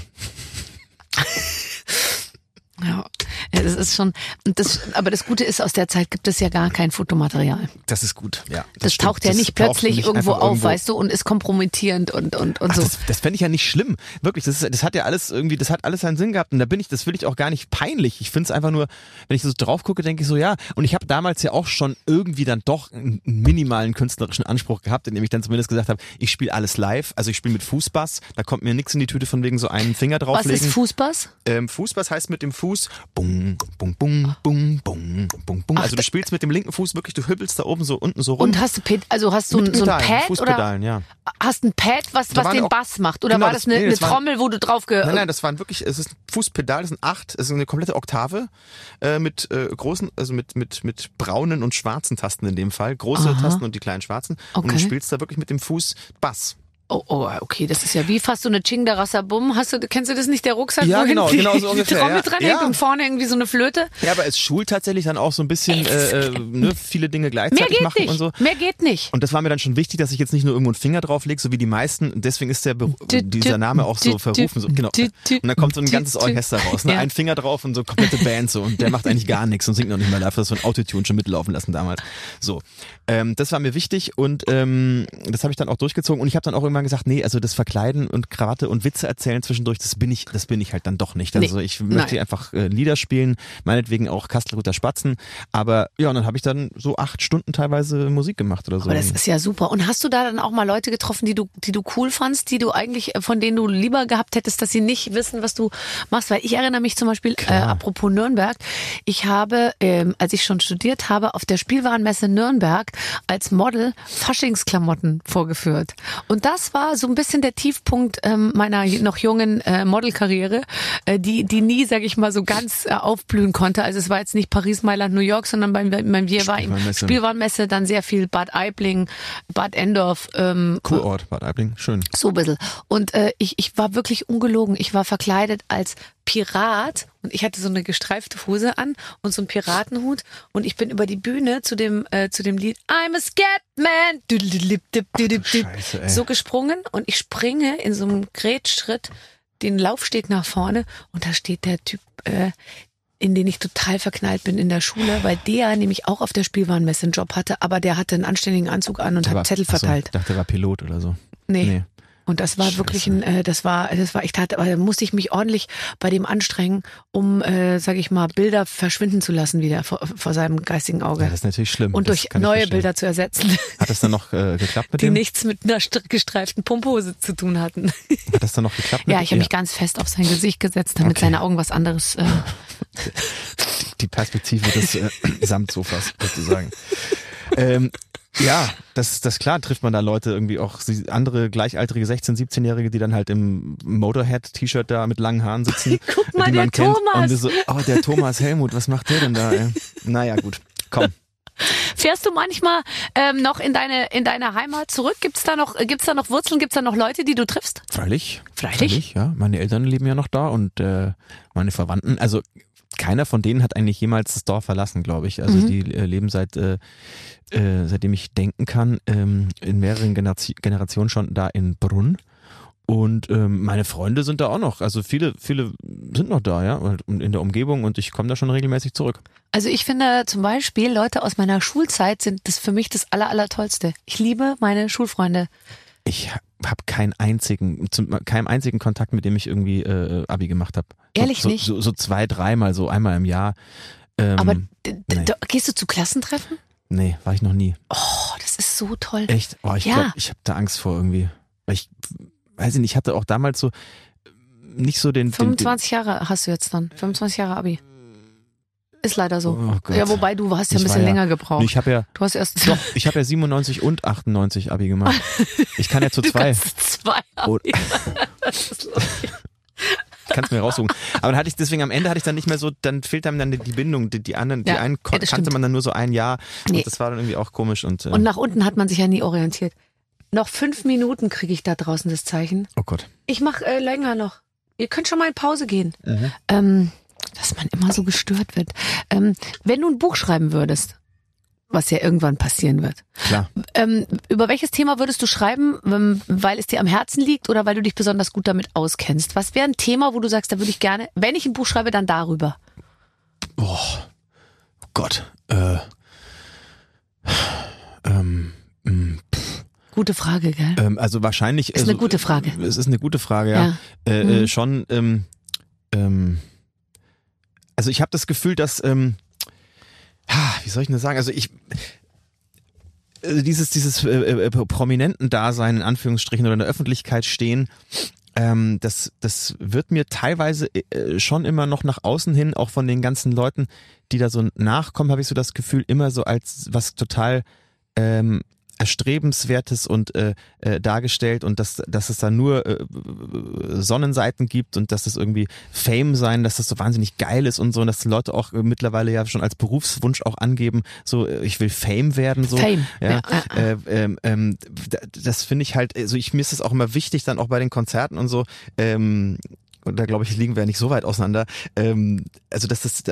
Ja, das ist schon, aber das Gute ist, aus der Zeit gibt es ja gar kein Fotomaterial. Das ist gut, ja. Das taucht ja nicht plötzlich irgendwo auf, weißt du, und ist kompromittierend und so. Das fände ich ja nicht schlimm. Wirklich, das hat ja alles irgendwie, das hat alles seinen Sinn gehabt und das will ich auch gar nicht peinlich. Ich finde es einfach nur, wenn ich so drauf gucke, denke ich so, ja. Und ich habe damals ja auch schon irgendwie dann doch einen minimalen künstlerischen Anspruch gehabt, indem ich dann zumindest gesagt habe, ich spiele alles live, also ich spiele mit Fußbass, da kommt mir nichts in die Tüte von wegen so einen Finger drauflegen. Was ist Fußbass? Fußbass heißt mit dem Fuß bung, bung, bung, bung, bung, bung, bung. Also du spielst mit dem linken Fuß wirklich, du hüppelst da oben so unten so rum. Und hast du so ein Pad Fußpedalen, oder ja. Hast ein Pad, was den Bass macht? Oder genau, war das eine Trommel, wo du drauf Nein, das waren wirklich, es ist ein Fußpedal, das sind 8, es ist eine komplette Oktave mit großen, also mit braunen und schwarzen Tasten in dem Fall. Große Tasten und die kleinen schwarzen. Okay. Und du spielst da wirklich mit dem Fuß Bass. Oh, okay, das ist ja wie fast so eine Chingdarasabum. Kennst du das nicht, der Rucksack, ja, wo genau so ungefähr, die Trommel dran hängt und vorne irgendwie so eine Flöte? Ja, aber es schult tatsächlich dann auch so ein bisschen viele Dinge gleichzeitig machen und so. Mehr geht nicht. Und das war mir dann schon wichtig, dass ich jetzt nicht nur irgendwo einen Finger drauflege, so wie die meisten. Und deswegen ist dieser Name auch so verrufen. So, genau. Und dann kommt so ein ganzes Orchester raus. Ne? Ja. Ein Finger drauf und so komplette Band so. Und der macht eigentlich gar nichts und singt noch nicht mal live. Das so ein Autotune schon mitlaufen lassen damals. So, das war mir wichtig und das habe ich dann auch durchgezogen. Und ich habe dann auch irgendwann gesagt, nee, also das Verkleiden und Krawatte und Witze erzählen zwischendurch, das bin ich halt dann doch nicht. Also ich möchte einfach Lieder spielen, meinetwegen auch Kastelruther Spatzen, aber ja, und dann habe ich dann so 8 Stunden teilweise Musik gemacht oder so. Aber das ist ja super. Und hast du da dann auch mal Leute getroffen, die du cool fandst, die du eigentlich, von denen du lieber gehabt hättest, dass sie nicht wissen, was du machst? Weil ich erinnere mich zum Beispiel, apropos Nürnberg, ich habe, als ich schon studiert habe, auf der Spielwarenmesse Nürnberg als Model Faschingsklamotten vorgeführt. Und das war so ein bisschen der Tiefpunkt meiner noch jungen Modelkarriere, die nie, sag ich mal, so ganz aufblühen konnte. Also es war jetzt nicht Paris, Mailand, New York, sondern beim Wir war im Spielwarenmesse dann sehr viel Bad Aibling, Bad Endorf. Kurort, Bad Aibling, schön. So ein bisschen. Und ich war wirklich ungelogen. Ich war verkleidet als Pirat und ich hatte so eine gestreifte Hose an und so einen Piratenhut und ich bin über die Bühne zu dem Lied I'm a Scatman so gesprungen und ich springe in so einem Grätschritt den Laufsteg nach vorne und da steht der Typ, in den ich total verknallt bin in der Schule, weil der nämlich auch auf der Spielwarenmesse einen Job hatte, aber der hatte einen anständigen Anzug an und hat Zettel verteilt. Ich dachte, der war Pilot oder so. Nee. Und das war wirklich das war echt hart, aber da musste ich mich ordentlich bei dem anstrengen, um, sage ich mal, Bilder verschwinden zu lassen wieder vor seinem geistigen Auge. Ja, das ist natürlich schlimm. Und durch neue Bilder zu ersetzen. Hat das dann noch geklappt mit dem? Die nichts mit einer gestreiften Pumphose zu tun hatten. Hat das dann noch geklappt mit dem? Ja, ich habe mich ganz fest auf sein Gesicht gesetzt, damit seine Augen was anderes die Perspektive des Samtsofas sozusagen. Ja, das klar, trifft man da Leute irgendwie auch, andere gleichaltrige 16-, 17-Jährige, die dann halt im Motorhead-T-Shirt da mit langen Haaren sitzen. Guck mal, die man der kennt. Thomas. Und so, der Thomas Helmut, was macht der denn da? Naja, gut, komm. Fährst du manchmal noch in deine Heimat zurück? Gibt's da noch Wurzeln? Gibt's da noch Leute, die du triffst? Freilich, Freilich? ja. Meine Eltern leben ja noch da und meine Verwandten, also keiner von denen hat eigentlich jemals das Dorf verlassen, glaube ich. Also die leben seitdem ich denken kann, in mehreren Generationen schon da in Brunn. Und meine Freunde sind da auch noch. Also viele sind noch da, ja, in der Umgebung und ich komme da schon regelmäßig zurück. Also ich finde zum Beispiel, Leute aus meiner Schulzeit sind das für mich das Allertollste. Ich liebe meine Schulfreunde. Ich habe keinen einzigen Kontakt, mit dem ich irgendwie Abi gemacht habe. Ehrlich nicht? So 2-, 3-mal, so einmal im Jahr. Aber nee. Gehst du zu Klassentreffen? Nee, war ich noch nie. Oh, das ist so toll. Echt? Oh, ich glaube, ich habe da Angst vor irgendwie. Weil ich weiß nicht, ich hatte auch damals so nicht so den... 25 Jahre hast du jetzt dann. 25 Jahre Abi. Ist leider so. Oh Gott. Ja, wobei du hast ja ein bisschen länger gebraucht. Ich habe ja, du hast erst... Doch, ich habe ja 97 und 98 Abi gemacht. Ich kann ja zu 2. Du kannst 2 Abi. Das ist lustig. Kannst mir raussuchen. Aber dann hatte ich deswegen am Ende hatte ich dann nicht mehr so, dann fehlt einem dann die Bindung. Die einen kannte stimmt. man dann nur so ein Jahr Nee. und das war dann irgendwie auch komisch. Und nach unten hat man sich ja nie orientiert. Noch 5 Minuten kriege ich da draußen das Zeichen. oh Gott. Ich mache länger noch. Ihr könnt schon mal in Pause gehen. Dass man immer so gestört wird. Wenn du ein Buch schreiben würdest, was ja irgendwann passieren wird. Klar. Über welches Thema würdest du schreiben, weil es dir am Herzen liegt oder weil du dich besonders gut damit auskennst? Was wäre ein Thema, wo du sagst, da würde ich gerne, wenn ich ein Buch schreibe, dann darüber? Oh Gott. Gute Frage, gell? Also wahrscheinlich... Ist eine gute Frage. Es ist eine gute Frage, ja. Schon... also ich habe das Gefühl, dass... wie soll ich denn das sagen? Also dieses prominenten Dasein in Anführungsstrichen oder in der Öffentlichkeit stehen, das wird mir teilweise schon immer noch nach außen hin, auch von den ganzen Leuten, die da so nachkommen, habe ich so das Gefühl, immer so als was total Erstrebenswertes und dargestellt und dass es da nur Sonnenseiten gibt und dass das irgendwie Fame sein, dass das so wahnsinnig geil ist und so und dass die Leute auch mittlerweile ja schon als Berufswunsch auch angeben, so ich will Fame werden. So. Fame. Ja. Das finde ich halt, also mir ist das auch immer wichtig, dann auch bei den Konzerten und so, und da glaube ich, liegen wir ja nicht so weit auseinander. Also das ist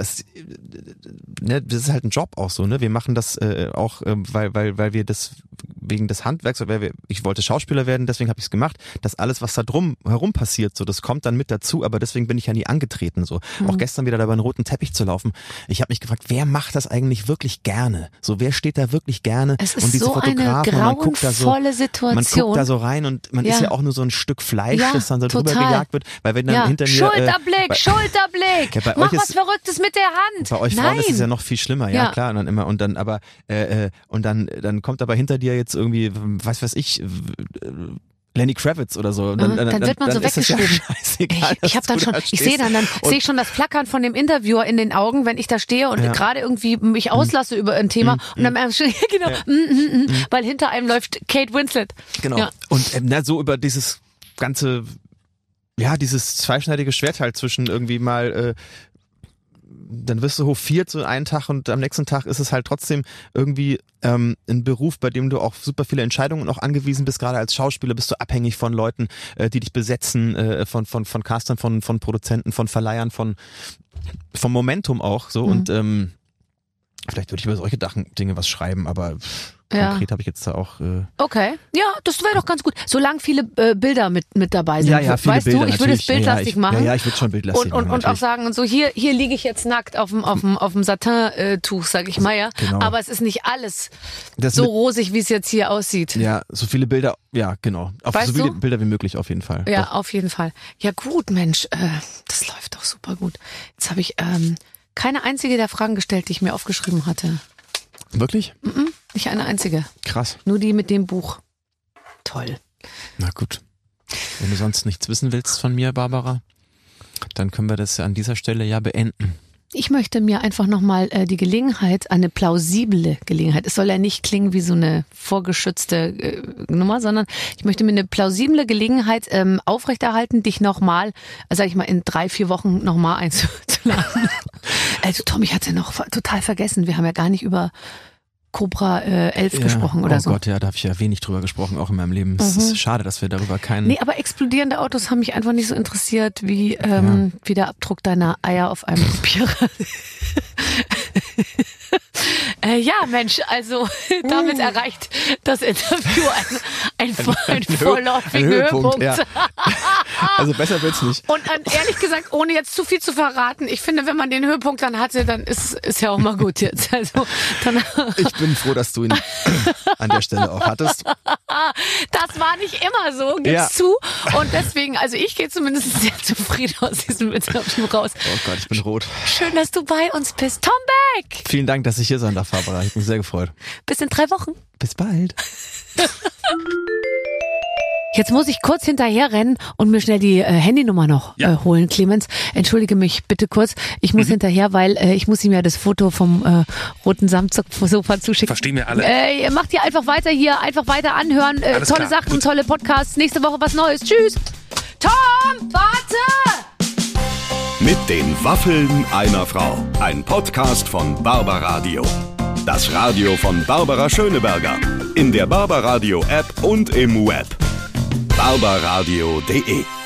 halt ein Job auch so, ne? Wir machen das auch, weil wir das wegen des Handwerks, ich wollte Schauspieler werden, deswegen habe ich es gemacht. Das alles, was da drum herum passiert, so das kommt dann mit dazu, aber deswegen bin ich ja nie angetreten. So auch gestern wieder da über einen roten Teppich zu laufen. Ich habe mich gefragt, wer macht das eigentlich wirklich gerne? So wer steht da wirklich gerne? Es ist und diese so Fotografen, eine man guckt da so, Situation. man guckt da so rein und man ist ja auch nur so ein Stück Fleisch, das dann so drüber total. gejagt wird, weil wenn dann hinter mir Schulterblick. Ja, bei Mach euch was Verrücktes mit der Hand. Bei euch Nein. Frauen ist es ja noch viel schlimmer, ja klar. Und dann kommt aber hinter dir jetzt irgendwie, was weiß ich, Lenny Kravitz oder so. Dann wird man so weggeschoben. Ja scheißegal, Ich sehe ich schon das Flackern von dem Interviewer in den Augen, wenn ich da stehe und gerade irgendwie mich auslasse über ein Thema und dann weil hinter einem läuft Kate Winslet. Genau. Ja. Und so über dieses ganze, dieses zweischneidige Schwert halt zwischen irgendwie mal dann wirst du hofiert so einen Tag und am nächsten Tag ist es halt trotzdem irgendwie ein Beruf, bei dem du auf super viele Entscheidungen auch angewiesen bist. Gerade als Schauspieler bist du abhängig von Leuten, die dich besetzen, von Castern, von Produzenten, von Verleihern, vom Momentum auch so. Und vielleicht würde ich über solche Dinge was schreiben, aber konkret habe ich jetzt da auch... Okay, ja, das wäre doch ganz gut. Solange viele Bilder mit dabei sind. Ja, viele weißt Bilder, du, ich würde es bildlastig machen. Ja, ich würde schon bildlastig machen. Und auch sagen, und so hier liege ich jetzt nackt auf dem Satin-Tuch, sag ich mal, ja. Genau. Aber es ist nicht alles so rosig, wie es jetzt hier aussieht. Ja, so viele Bilder, ja, genau. So viele Bilder wie möglich auf jeden Fall. Ja, doch. auf jeden Fall. Ja gut, Mensch, das läuft doch super gut. Jetzt habe ich keine einzige der Fragen gestellt, die ich mir aufgeschrieben hatte. Wirklich? Nicht eine einzige. Krass. Nur die mit dem Buch. Toll. Na gut. Wenn du sonst nichts wissen willst von mir, Barbara, dann können wir das an dieser Stelle ja beenden. Ich möchte mir einfach nochmal die Gelegenheit, eine plausible Gelegenheit, es soll ja nicht klingen wie so eine vorgeschützte Nummer, sondern ich möchte mir eine plausible Gelegenheit aufrechterhalten, dich nochmal, sag ich mal, in 3-4 Wochen nochmal einzuladen. Also Tom, ich hatte noch total vergessen, wir haben ja gar nicht über Cobra 11 gesprochen oder so. Oh Gott, ja, da habe ich ja wenig drüber gesprochen, auch in meinem Leben. Es ist schade, dass wir darüber keinen... Nee, aber explodierende Autos haben mich einfach nicht so interessiert, wie der Abdruck deiner Eier auf einem Papier. Ja, Mensch, also damit erreicht das Interview einen vorläufigen Höhepunkt. Ja. Also besser wird's nicht. Und ehrlich gesagt, ohne jetzt zu viel zu verraten, ich finde, wenn man den Höhepunkt dann hatte, dann ist ja auch mal gut jetzt. Also, dann ich bin froh, dass du ihn an der Stelle auch hattest. Das war nicht immer so, gib's zu. Und deswegen, also ich gehe zumindest sehr zufrieden aus diesem Interview raus. Oh Gott, ich bin rot. Schön, dass du bei uns bist. Tom Beck! Vielen Dank, dass ich hier sein darf, Barbara. Ich bin sehr gefreut. Bis in 3 Wochen. Bis bald. Jetzt muss ich kurz hinterher rennen und mir schnell die Handynummer noch holen, Clemens. Entschuldige mich bitte kurz. Ich muss hinterher, weil ich muss ihm ja das Foto vom roten Samtsofa zuschicken. Verstehen wir alle. Macht ihr einfach weiter hier, einfach weiter anhören. Tolle klar, Sachen, gut. tolle Podcasts. Nächste Woche was Neues. Tschüss. Tom, warte! Mit den Waffeln einer Frau. Ein Podcast von Barbaradio. Das Radio von Barbara Schöneberger. In der Barbaradio App und im Web. barbaradio.de